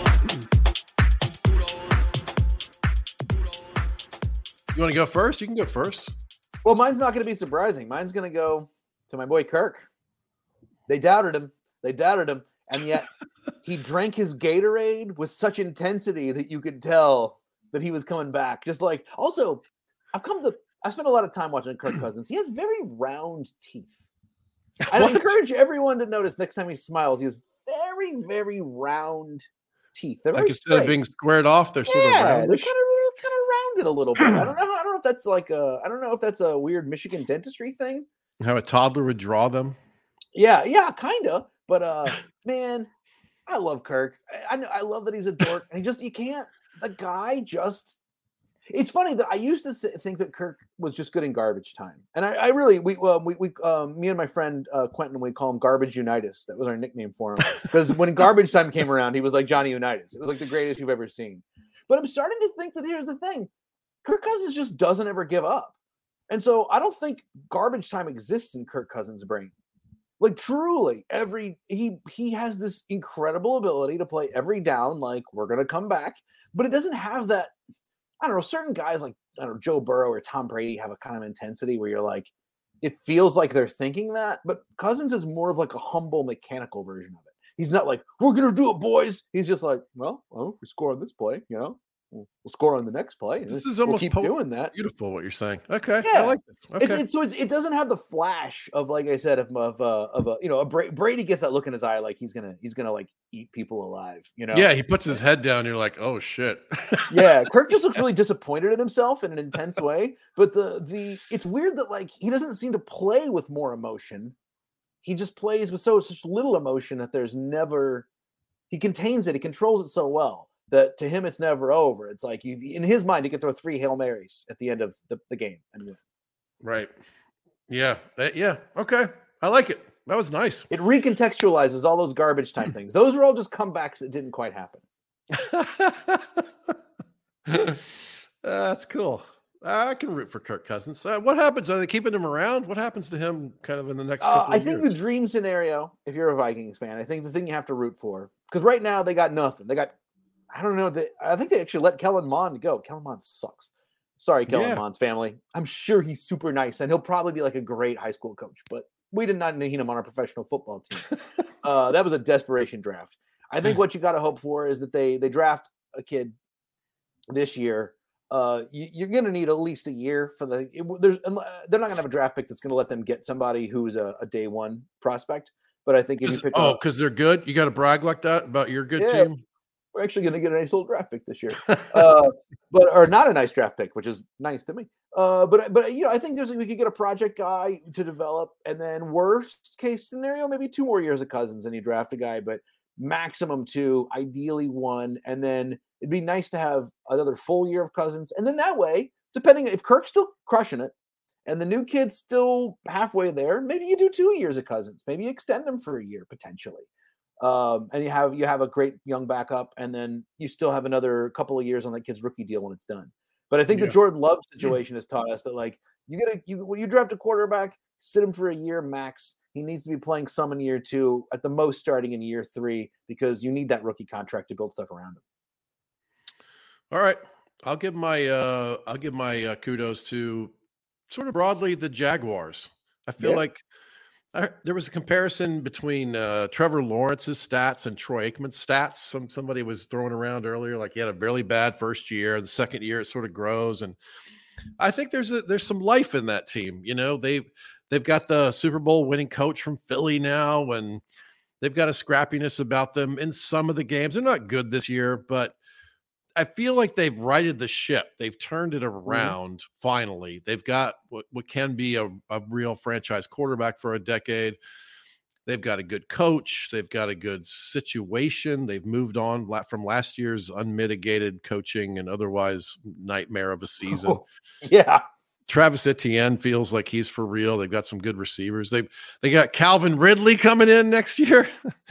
kudos. You want to go first? You can go first. Well, mine's not going to be surprising. Mine's going to go to my boy Kirk. They doubted him. And yet he drank his Gatorade with such intensity that you could tell that he was coming back. Just like, also, I spent a lot of time watching Kirk Cousins. He has very round teeth. I encourage everyone to notice next time he smiles, he has very, very round teeth. They're like instead of being squared off, they're sort of roundish. They're kind of rounded a little bit. I don't know if that's I don't know if that's a weird Michigan dentistry thing. How a toddler would draw them. Yeah, kind of. But man, I love Kirk. I love that he's a dork, and you can't. The guy just. It's funny that I used to think that Kirk was just good in garbage time, and I really me and my friend Quentin, we call him Garbage Unitas. That was our nickname for him because when garbage time came around, he was like Johnny Unitas. It was like the greatest you've ever seen. But I'm starting to think that here's the thing: Kirk Cousins just doesn't ever give up, and so I don't think garbage time exists in Kirk Cousins' brain. Like truly, he has this incredible ability to play every down. Like we're gonna come back, but it doesn't have that. I don't know. Certain guys like Joe Burrow or Tom Brady have a kind of intensity where you're like, it feels like they're thinking that. But Cousins is more of like a humble, mechanical version of it. He's not like we're gonna do it, boys. He's just like, well, we score on this play, we'll score on the next play. This is almost keep doing that. Beautiful what you're saying. Okay, yeah. I like this. Okay. It doesn't have the flash of, like I said, Brady gets that look in his eye like he's gonna like eat people alive. Yeah, he puts his head down. You're like, oh shit. Yeah, Kirk just looks really disappointed in himself in an intense way. But the it's weird that like he doesn't seem to play with more emotion. He just plays with such little emotion that there's never. He contains it. He controls it so well that to him it's never over. It's like in his mind he could throw 3 Hail Marys at the end of the game and win. Right. Yeah. Yeah. Okay. I like it. That was nice. It recontextualizes all those garbage time things. Those were all just comebacks that didn't quite happen. That's cool. I can root for Kirk Cousins. What happens? Are they keeping him around? What happens to him kind of in the next couple of years? I think the dream scenario, if you're a Vikings fan, I think the thing you have to root for, because right now they got nothing. They got, I don't know. I think they actually let Kellen Mond go. Kellen Mond sucks. Sorry, Kellen Mond's family. I'm sure he's super nice, and he'll probably be like a great high school coach, but we did not need him on our professional football team. That was a desperation draft. I think what you got to hope for is that they draft a kid this year. You're going to need at least a year for they're not going to have a draft pick that's going to let them get somebody who's a day one prospect. But I think if you pick because they're good, you got to brag like that about your good team. We're actually going to get a nice little draft pick this year, or not a nice draft pick, which is nice to me. But I think we could get a project guy to develop, and then worst case scenario, maybe 2 more years of Cousins, and you draft a guy, but maximum 2, ideally 1, and then it'd be nice to have another full year of Cousins, and then that way, depending if Kirk's still crushing it, and the new kid's still halfway there, maybe you do 2 years of Cousins, maybe extend them for a year potentially. And you have a great young backup, and then you still have another couple of years on that kid's rookie deal when it's done. But I think the Jordan Love situation has taught us that like when you draft a quarterback, sit him for a year max. He needs to be playing some in year 2, at the most starting in year 3, because you need that rookie contract to build stuff around him. All right, I'll give my kudos to sort of broadly the Jaguars. I feel like. There was a comparison between Trevor Lawrence's stats and Troy Aikman's stats. Somebody was throwing around earlier, like he had a really bad first year. The second year, it sort of grows, and I think there's some life in that team. They've got the Super Bowl winning coach from Philly now, and they've got a scrappiness about them in some of the games. They're not good this year, but I feel like they've righted the ship. They've turned it around. Finally, they've got what can be a real franchise quarterback for a decade. They've got a good coach. They've got a good situation. They've moved on from last year's unmitigated coaching and otherwise nightmare of a season. Oh, yeah. Travis Etienne feels like he's for real. They've got some good receivers. They got Calvin Ridley coming in next year.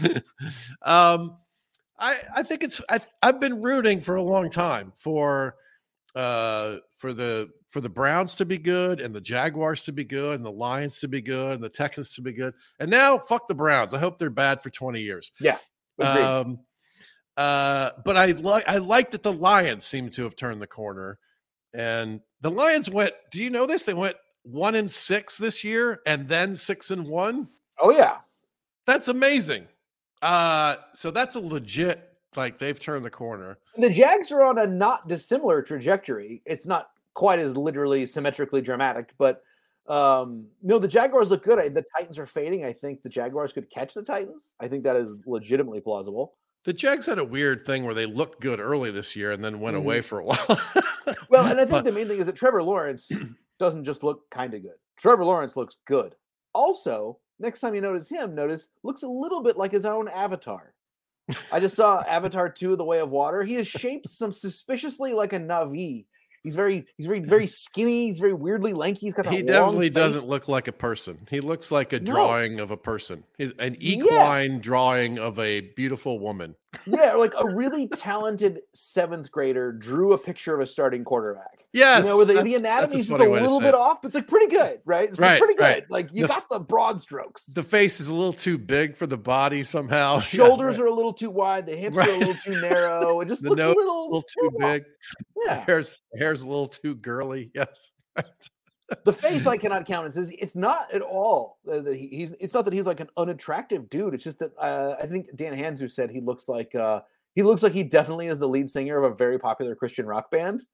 I think I've been rooting for a long time for the Browns to be good and the Jaguars to be good and the Lions to be good and the Texans to be good. And now fuck the Browns. I hope they're bad for 20 years. Yeah. But I like that the Lions seem to have turned the corner. And the Lions do you know this? They went 1-6 this year and then 6-1. Oh yeah. That's amazing. So that's a legit, like, they've turned the corner. The Jags are on a not dissimilar trajectory. It's not quite as literally symmetrically dramatic, but no, the Jaguars look good. The Titans are fading. I think the Jaguars could catch the Titans. I think that is legitimately plausible. The Jags had a weird thing where they looked good early this year and then went away for a while. Well, and I think the main thing is that Trevor Lawrence doesn't just look kind of good. Trevor Lawrence looks good. Also, next time you notice him, looks a little bit like his own avatar. I just saw Avatar 2: The Way of Water. He is shaped suspiciously like a Na'vi. He's very skinny. He's very weirdly lanky. He's got that He definitely long face. doesn't look like a person. He looks like a drawing of a person. He's an equine drawing of a beautiful woman. Yeah, like a really talented 7th grader drew a picture of a starting quarterback. Yes, where the anatomy's just a little bit off, but it's like pretty good, right? It's pretty good. Right. Like you got the broad strokes. The face is a little too big for the body somehow. Shoulders are a little too wide. The hips are a little too narrow. It just the looks nose a little too big. Yeah, hair's a little too girly. Yes. The face I cannot count. It's not at all that it's not that he's like an unattractive dude. It's just that I think Dan Hanzu said he looks like he definitely is the lead singer of a very popular Christian rock band.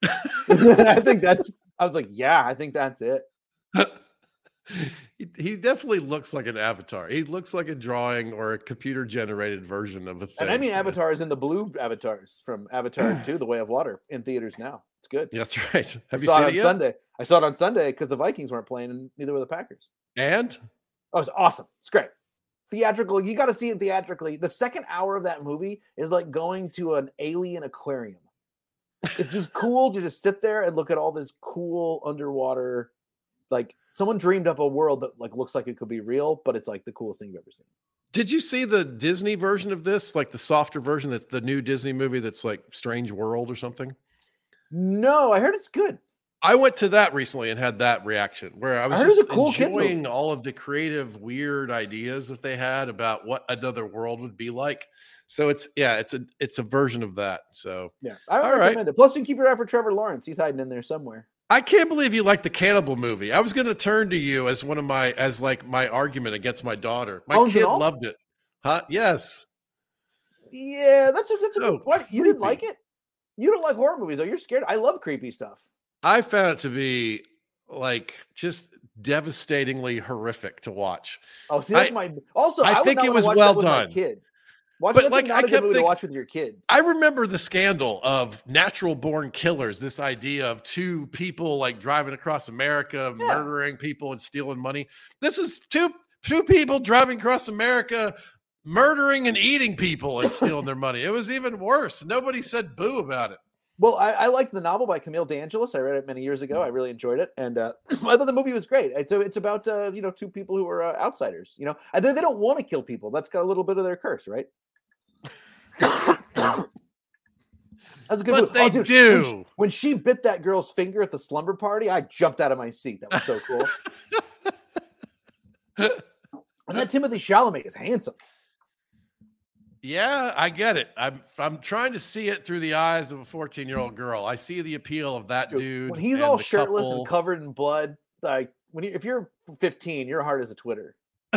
I was like, yeah, I think that's it. He definitely looks like an avatar. He looks like a drawing or a computer generated version of a thing. And I mean, avatars in the blue avatars from Avatar 2: The Way of Water in theaters now. It's good. That's right. Have you seen it yet? Sunday. I saw it on Sunday because the Vikings weren't playing and neither were the Packers. And? Oh, it's awesome. It's great. Theatrical. You got to see it theatrically. The second hour of that movie is like going to an alien aquarium. It's just cool to just sit there and look at all this cool underwater. Like someone dreamed up a world that like looks like it could be real, but it's like the coolest thing you've ever seen. Did you see the Disney version of this? Like the softer version that's the new Disney movie that's like Strange World or something? No, I heard it's good. I went to that recently and had that reaction where I was just enjoying all of the creative, weird ideas that they had about what another world would be like. So it's a version of that. So yeah, I would recommend it. Plus, you can keep your eye for Trevor Lawrence. He's hiding in there somewhere. I can't believe you like the cannibal movie. I was going to turn to you as my argument against my daughter. My kid loved it. Huh? Yes. Yeah, that's what you didn't like it. You don't like horror movies, though. You're scared. I love creepy stuff. I found it to be like just devastatingly horrific to watch. Oh, see, that's I think it was well done. Kid. But like I kept thinking, to watch with your kid. I remember the scandal of Natural Born Killers. This idea of two people like driving across America, murdering people and stealing money. This is two people driving across America, murdering and eating people and stealing their money. It was even worse. Nobody said boo about it. Well, I liked the novel by Camille DeAngelis. I read it many years ago. I really enjoyed it, and I thought the movie was great. It's about two people who are outsiders. And they don't want to kill people. That's got a little bit of their curse, right? That's a good movie. They do. When she bit that girl's finger at the slumber party, I jumped out of my seat. That was so cool. And that Timothy Chalamet is handsome. Yeah, I get it. I'm trying to see it through the eyes of a 14-year-old girl. I see the appeal of that dude. When he's all shirtless and covered in blood, like if you're 15, your heart is a Twitter.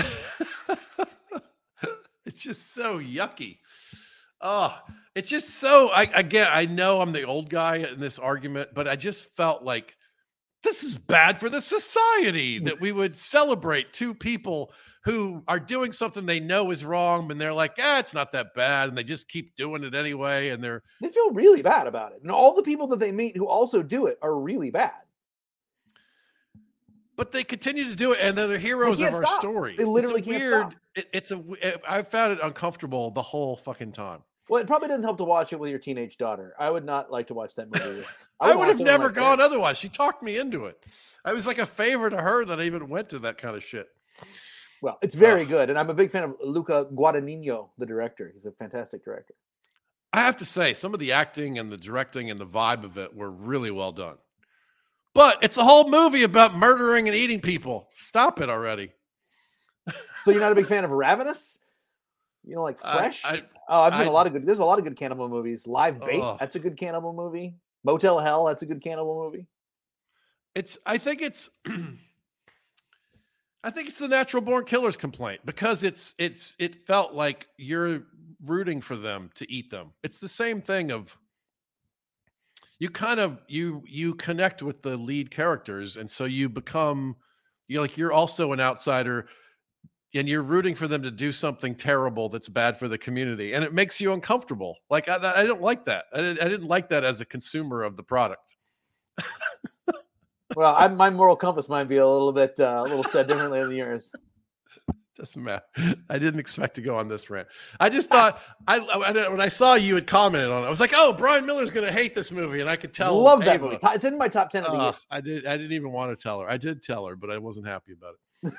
It's just so yucky. Oh, it's just so I know I'm the old guy in this argument, but I just felt like this is bad for the society that we would celebrate two people who are doing something they know is wrong, and they're like, it's not that bad, and they just keep doing it anyway, and they feel really bad about it. And all the people that they meet who also do it are really bad. But they continue to do it, and they're the heroes of our story. They literally can't stop. I found it uncomfortable the whole fucking time. Well, it probably didn't help to watch it with your teenage daughter. I would not like to watch that movie. I would have never gone otherwise. She talked me into it. I was like a favor to her that I even went to that kind of shit. Well, it's very good, and I'm a big fan of Luca Guadagnino, the director. He's a fantastic director. I have to say, some of the acting and the directing and the vibe of it were really well done. But it's a whole movie about murdering and eating people. Stop it already. So you're not a big fan of Ravenous? You know, like Fresh? I've seen a lot of good. There's a lot of good cannibal movies. Live Bait, that's a good cannibal movie. Motel Hell, that's a good cannibal movie. I think it's the Natural Born Killers complaint, because it felt like you're rooting for them to eat them. It's the same thing of you connect with the lead characters, and so you're also an outsider, and you're rooting for them to do something terrible that's bad for the community, and it makes you uncomfortable. Like I don't like that. I didn't like that as a consumer of the product. Well, my moral compass might be a little set differently than yours. Doesn't matter. I didn't expect to go on this rant. I just thought when I saw you had commented on it, I was like, "Oh, Brian Miller's going to hate this movie," and I could tell. Love that movie. It's in my top 10 of the year. I didn't even want to tell her. I did tell her, but I wasn't happy about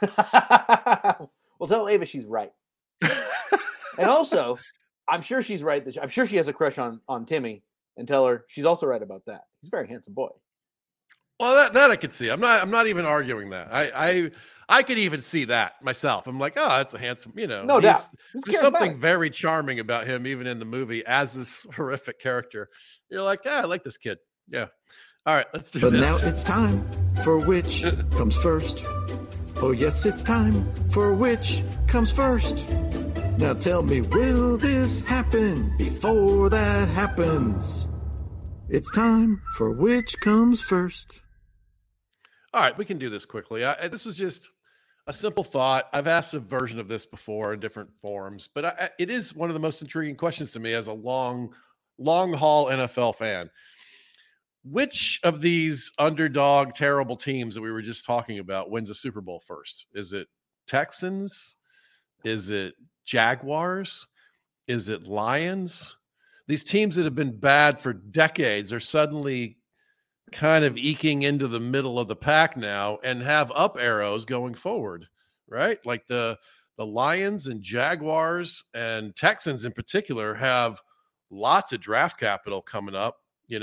it. Well, tell Ava she's right. And also, I'm sure she's right. I'm sure she has a crush on Timmy, and tell her she's also right about that. He's a very handsome boy. Well, that I could see. I'm not even arguing that. I could even see that myself. I'm like, oh, that's a handsome, no doubt. There's something very charming about him, even in the movie, as this horrific character. You're like, I like this kid. Yeah. All right, let's do this. But now it's time for which comes first. Oh, yes, it's time for which comes first. Now tell me, will this happen before that happens? It's time for which comes first. All right, we can do this quickly. This was just a simple thought. I've asked a version of this before in different forms, but it is one of the most intriguing questions to me as a long haul NFL fan. Which of these underdog, terrible teams that we were just talking about wins a Super Bowl first? Is it Texans? Is it Jaguars? Is it Lions? These teams that have been bad for decades are suddenly kind of eking into the middle of the pack now and have up arrows going forward, right? Like the Lions and Jaguars and Texans in particular have lots of draft capital coming up,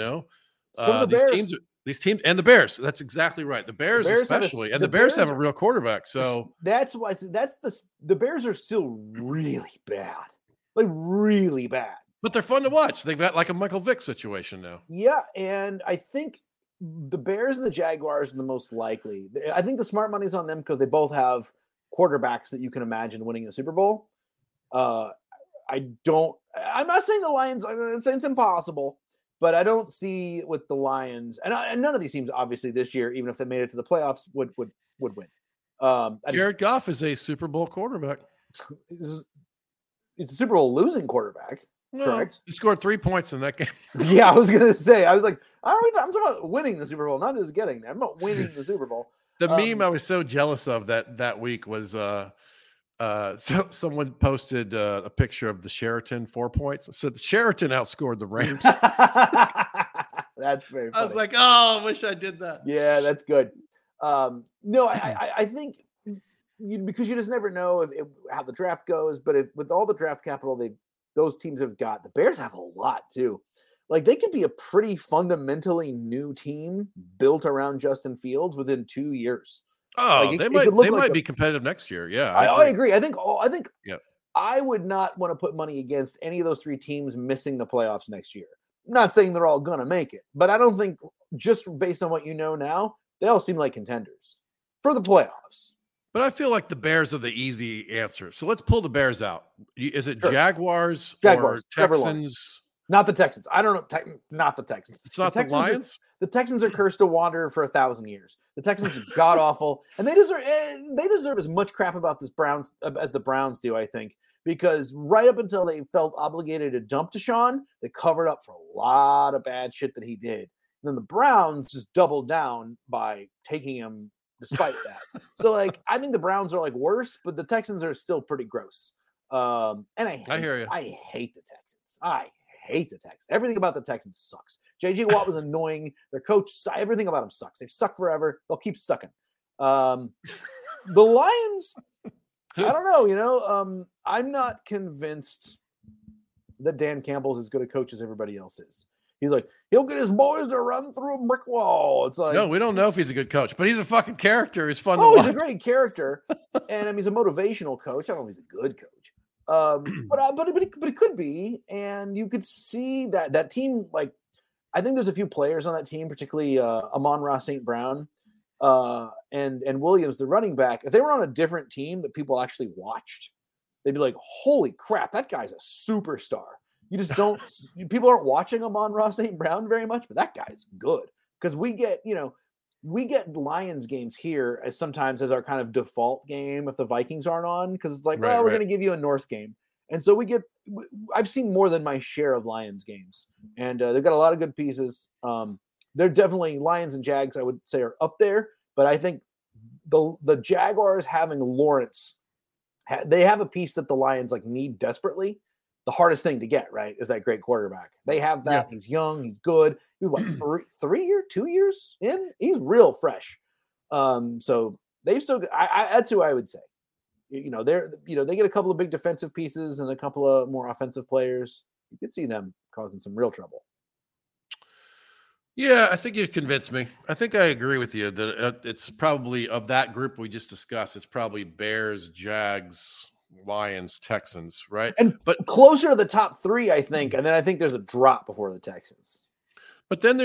So these teams and the Bears. That's exactly right. The Bears especially, and the Bears have a real quarterback. So that's why the Bears are still really bad, like really bad. But they're fun to watch. They've got like a Michael Vick situation now. Yeah, and I think the Bears and the Jaguars are the most likely. I think the smart money's on them because they both have quarterbacks that you can imagine winning the Super Bowl. I'm not saying the Lions. I'm saying it's impossible, but I don't see with the Lions and none of these teams, obviously, this year, even if they made it to the playoffs, would win. Jared Goff is a Super Bowl quarterback. He's a Super Bowl losing quarterback. Correct. He scored 3 points in that game. Yeah, I was gonna say. I was like, I'm talking about winning the Super Bowl, not just getting there. I'm not winning the Super Bowl. The meme I was so jealous of that week was someone posted a picture of the Sheraton 4 points. So the Sheraton outscored the Rams. That's very funny. I was like, oh, I wish I did that. Yeah, that's good. No, I think because you just never know how the draft goes. But with all the draft capital those teams have got, the Bears have a lot too. Like they could be a pretty fundamentally new team built around Justin Fields within 2 years. Oh, they might be competitive next year. Yeah, I agree. I think I would not want to put money against any of those three teams missing the playoffs next year. I'm not saying they're all gonna make it, but I don't think, just based on what you know now, they all seem like contenders for the playoffs. But I feel like the Bears are the easy answer. So let's pull the Bears out. Is it Sure. Jaguars or Texans? Not the Texans. I don't know. Not the Texans. It's not the Lions? The Texans are cursed to wander for 1,000 years. The Texans are god awful, and they deserve as much crap about this Browns as the Browns do, I think, because right up until they felt obligated to dump Deshaun, they covered up for a lot of bad shit that he did. And then the Browns just doubled down by taking him despite that. So like, I think the Browns are like worse, but the Texans are still pretty gross. And I hear you. I hate the Texans. I hate the Texans. Everything about the Texans sucks. J.J. Watt was annoying. Their coach, everything about him sucks. They've sucked forever. They'll keep sucking. The Lions, I don't know. I'm not convinced that Dan Campbell's as good a coach as everybody else is. He's like, he'll get his boys to run through a brick wall. It's like, no, we don't know if he's a good coach, but he's a fucking character. He's fun to watch. He's a great character, and I mean, he's a motivational coach. I don't know if he's a good coach, but it could be. And you could see that team. Like, I think there's a few players on that team, particularly Amon-Ra St. Brown and Williams, the running back. If they were on a different team that people actually watched, they'd be like, "Holy crap, that guy's a superstar." You just don't. People aren't watching Amon-Ra St. Brown very much, but that guy's good because we get Lions games here as sometimes as our kind of default game if the Vikings aren't on, because it's like, we're going to give you a North game, and so I've seen more than my share of Lions games, and they've got a lot of good pieces. They're definitely Lions and Jags, I would say, are up there, but I think the Jaguars having Lawrence, they have a piece that the Lions like need desperately. The hardest thing to get, right, is that great quarterback. They have that. Yeah. He's young. He's good. He's what, 2 years in? He's real fresh. So they've still. That's who I would say. They get a couple of big defensive pieces and a couple of more offensive players. You could see them causing some real trouble. Yeah, I think you've convinced me. I think I agree with you that it's probably of that group we just discussed. It's probably Bears, Jags, Lions, Texans, right? But closer to the top three, I think, and then I think there's a drop before the Texans. But then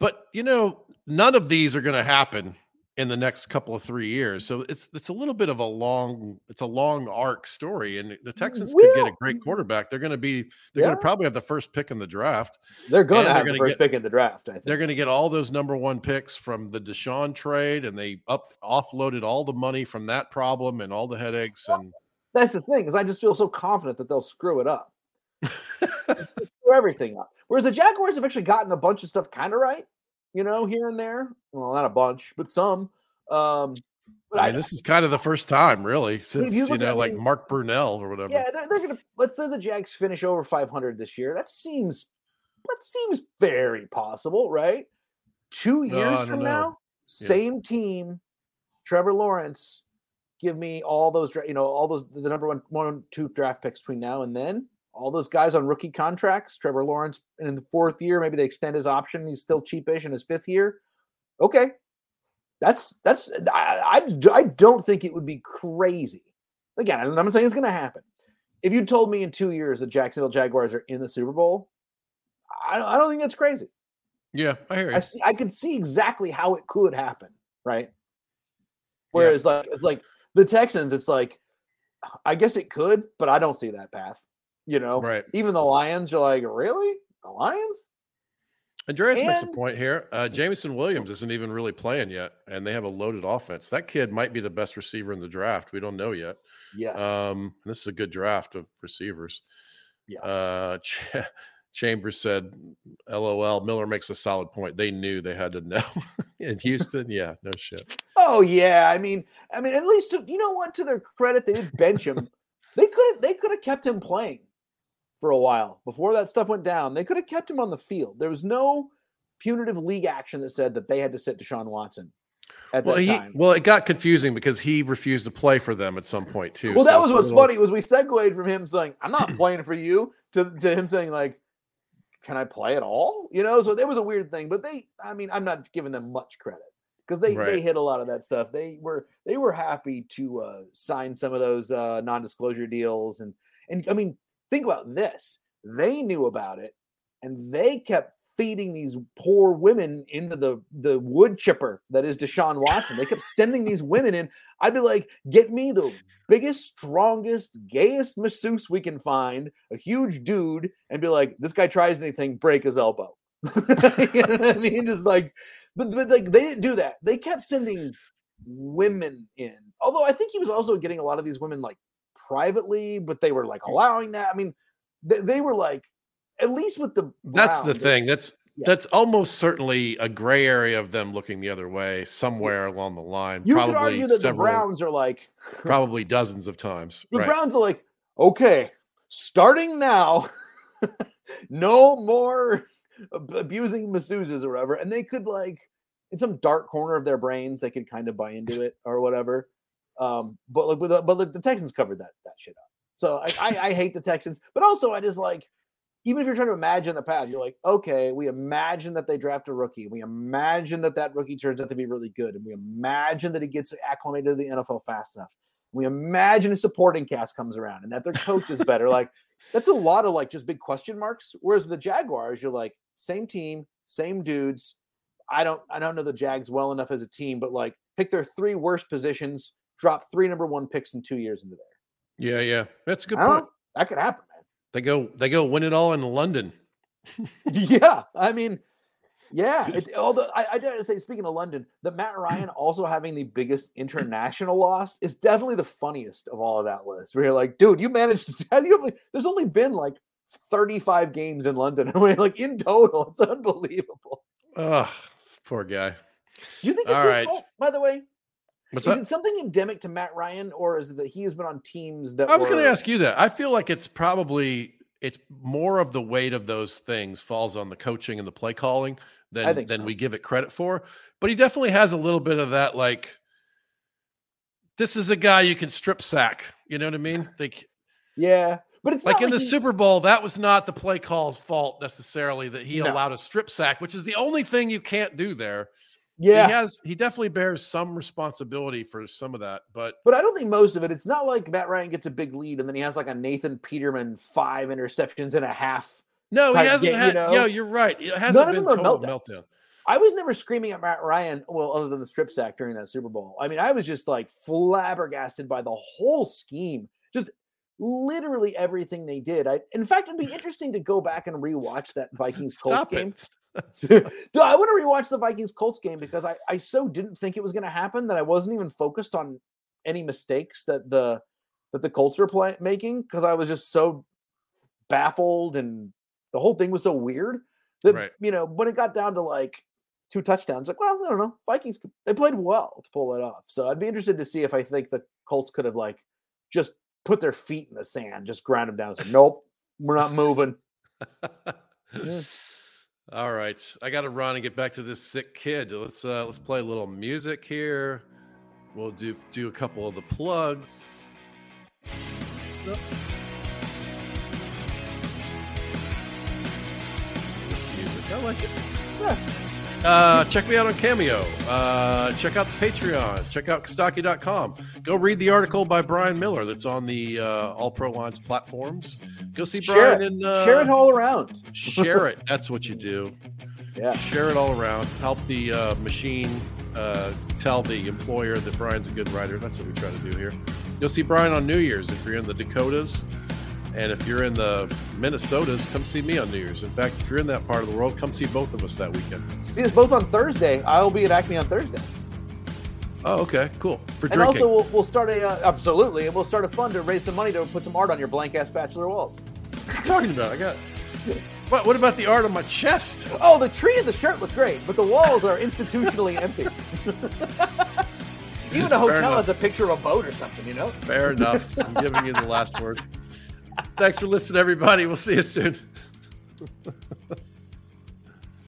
none of these are going to happen in the next couple of 3 years. So it's a little bit of a long arc story, and the Texans could get a great quarterback. They're going to probably have the first pick in the draft. They're going to have the first pick in the draft. I think they're going to get all those number one picks from the Deshaun trade, and they offloaded all the money from that problem and all the headaches. And that's the thing, is I just feel so confident that they'll screw it up. Screw everything up. Whereas the Jaguars have actually gotten a bunch of stuff kind of right, here and there. Well, not a bunch, but some. But this is kind of the first time, really, since like Mark Brunell or whatever. Yeah, they're gonna. Let's say the Jags finish over 500 this year. That seems very possible, right? 2 years from now, same team, Trevor Lawrence. Give me all those, the number one, 2 draft picks between now and then. All those guys on rookie contracts. Trevor Lawrence in the 4th year, maybe they extend his option. He's still cheapish in his 5th year. Okay, I don't think it would be crazy. Again, I'm not saying it's going to happen. If you told me in 2 years the Jacksonville Jaguars are in the Super Bowl, I don't think that's crazy. Yeah, I hear you. I can see exactly how it could happen, right? Whereas it's like. The Texans, it's like, I guess it could, but I don't see that path. Right? Even the Lions, you're like, really? The Lions? Andreas makes a point here. Jameson Williams isn't even really playing yet, and they have a loaded offense. That kid might be the best receiver in the draft. We don't know yet. Yes. This is a good draft of receivers. Yes. Chambers said, LOL, Miller makes a solid point. They knew they had to know. In Houston, yeah, no shit. Oh, yeah. I mean, at least, to their credit, they did bench him. They could have kept him playing for a while before that stuff went down. They could have kept him on the field. There was no punitive league action that said that they had to sit Deshaun Watson at that time. Well, it got confusing because he refused to play for them at some point, too. Well, that was what's funny, was we segued from him saying, I'm not playing for you, to him saying, like, can I play at all? So it was a weird thing, but I'm not giving them much credit because they hit a lot of that stuff. They were happy to sign some of those non-disclosure deals. And I mean, think about this. They knew about it and they kept feeding these poor women into the wood chipper that is Deshaun Watson. They kept sending these women in. I'd be like, get me the biggest, strongest, gayest masseuse we can find, a huge dude, and be like, this guy tries anything, break his elbow. You know what I mean? Just like, but like they didn't do that. They kept sending women in. Although I think he was also getting a lot of these women like privately, but they were like allowing that. I mean, they were like, at least with the Browns, that's the thing. that's almost certainly a gray area of them looking the other way somewhere along the line. You probably could argue that the Browns are like probably dozens of times. The Browns are like, okay, starting now, no more abusing masseuses or whatever, and they could like in some dark corner of their brains they could kind of buy into it or whatever. But the Texans covered that shit up. So I hate the Texans, but also I just like, even if you're trying to imagine the path, you're like, okay, we imagine that they draft a rookie. We imagine that rookie turns out to be really good. And we imagine that he gets acclimated to the NFL fast enough. We imagine a supporting cast comes around and that their coach is better. Like, that's a lot of like just big question marks. Whereas with the Jaguars, you're like, same team, same dudes. I don't know the Jags well enough as a team, but like pick their 3 worst positions, drop 3 number 1 picks in 2 years into there. Yeah. That's a good point. That could happen, man. They go win it all in London. Yeah. I mean, yeah. It's although I dare say, speaking of London, that Matt Ryan also having the biggest international loss is definitely the funniest of all of that list. Where you're like, dude, you managed to there's only been like 35 games in London. I mean, like in total, it's unbelievable. Oh, poor guy. Do you think it's his fault, by the way? Is it something endemic to Matt Ryan, or is it that he has been on teams that I was going to ask you that. I feel like it's more of the weight of those things falls on the coaching and the play calling than we give it credit for. But he definitely has a little bit of that, like, this is a guy you can strip sack. You know what I mean? Like, yeah. But it's like in the Super Bowl, that was not the play call's fault necessarily that he allowed a strip sack, which is the only thing you can't do there. Yeah, he definitely bears some responsibility for some of that, but I don't think most of it. It's not like Matt Ryan gets a big lead and then he has like a Nathan Peterman 5 interceptions in a half. No, he hasn't had. Yeah, you're right. It hasn't been total meltdown. I was never screaming at Matt Ryan, well, other than the strip sack during that Super Bowl. I mean, I was just like flabbergasted by the whole scheme, just literally everything they did. In fact, it'd be interesting to go back and rewatch that Vikings Colts game. I want to rewatch the Vikings Colts game because I so didn't think it was going to happen that I wasn't even focused on any mistakes that the Colts were making because I was just so baffled and the whole thing was so weird that when it got down to like 2 touchdowns, like, well, I don't know, Vikings, they played well to pull it off. So I'd be interested to see if I think the Colts could have like just put their feet in the sand, just ground them down and said, nope, we're not moving. Yeah. All right, I got to run and get back to this sick kid. Let's play a little music here. We'll do a couple of the plugs. This music, I like it. Yeah. Check me out on Cameo. Check out the Patreon. Check out Kostaki.com. Go read the article by Brian Miller that's on the All Pro Lines platforms. Go see Brian and share it all around. Share it. That's what you do. Yeah. Share it all around. Help the machine tell the employer that Brian's a good writer. That's what we try to do here. Go see Brian on New Year's if you're in the Dakotas. And if you're in the Minnesotas, come see me on New Year's. In fact, if you're in that part of the world, come see both of us that weekend. See us both on Thursday. I'll be at Acme on Thursday. Oh, okay, cool. For and drinking. Also, we'll start absolutely, and we'll start a fund to raise some money to put some art on your blank-ass bachelor walls. What are you talking about? What about the art on my chest? Oh, the tree and the shirt look great, but the walls are institutionally empty. Even a hotel has a picture of a boat or something, you know? Fair enough. I'm giving you the last word. Thanks for listening, everybody. We'll see you soon.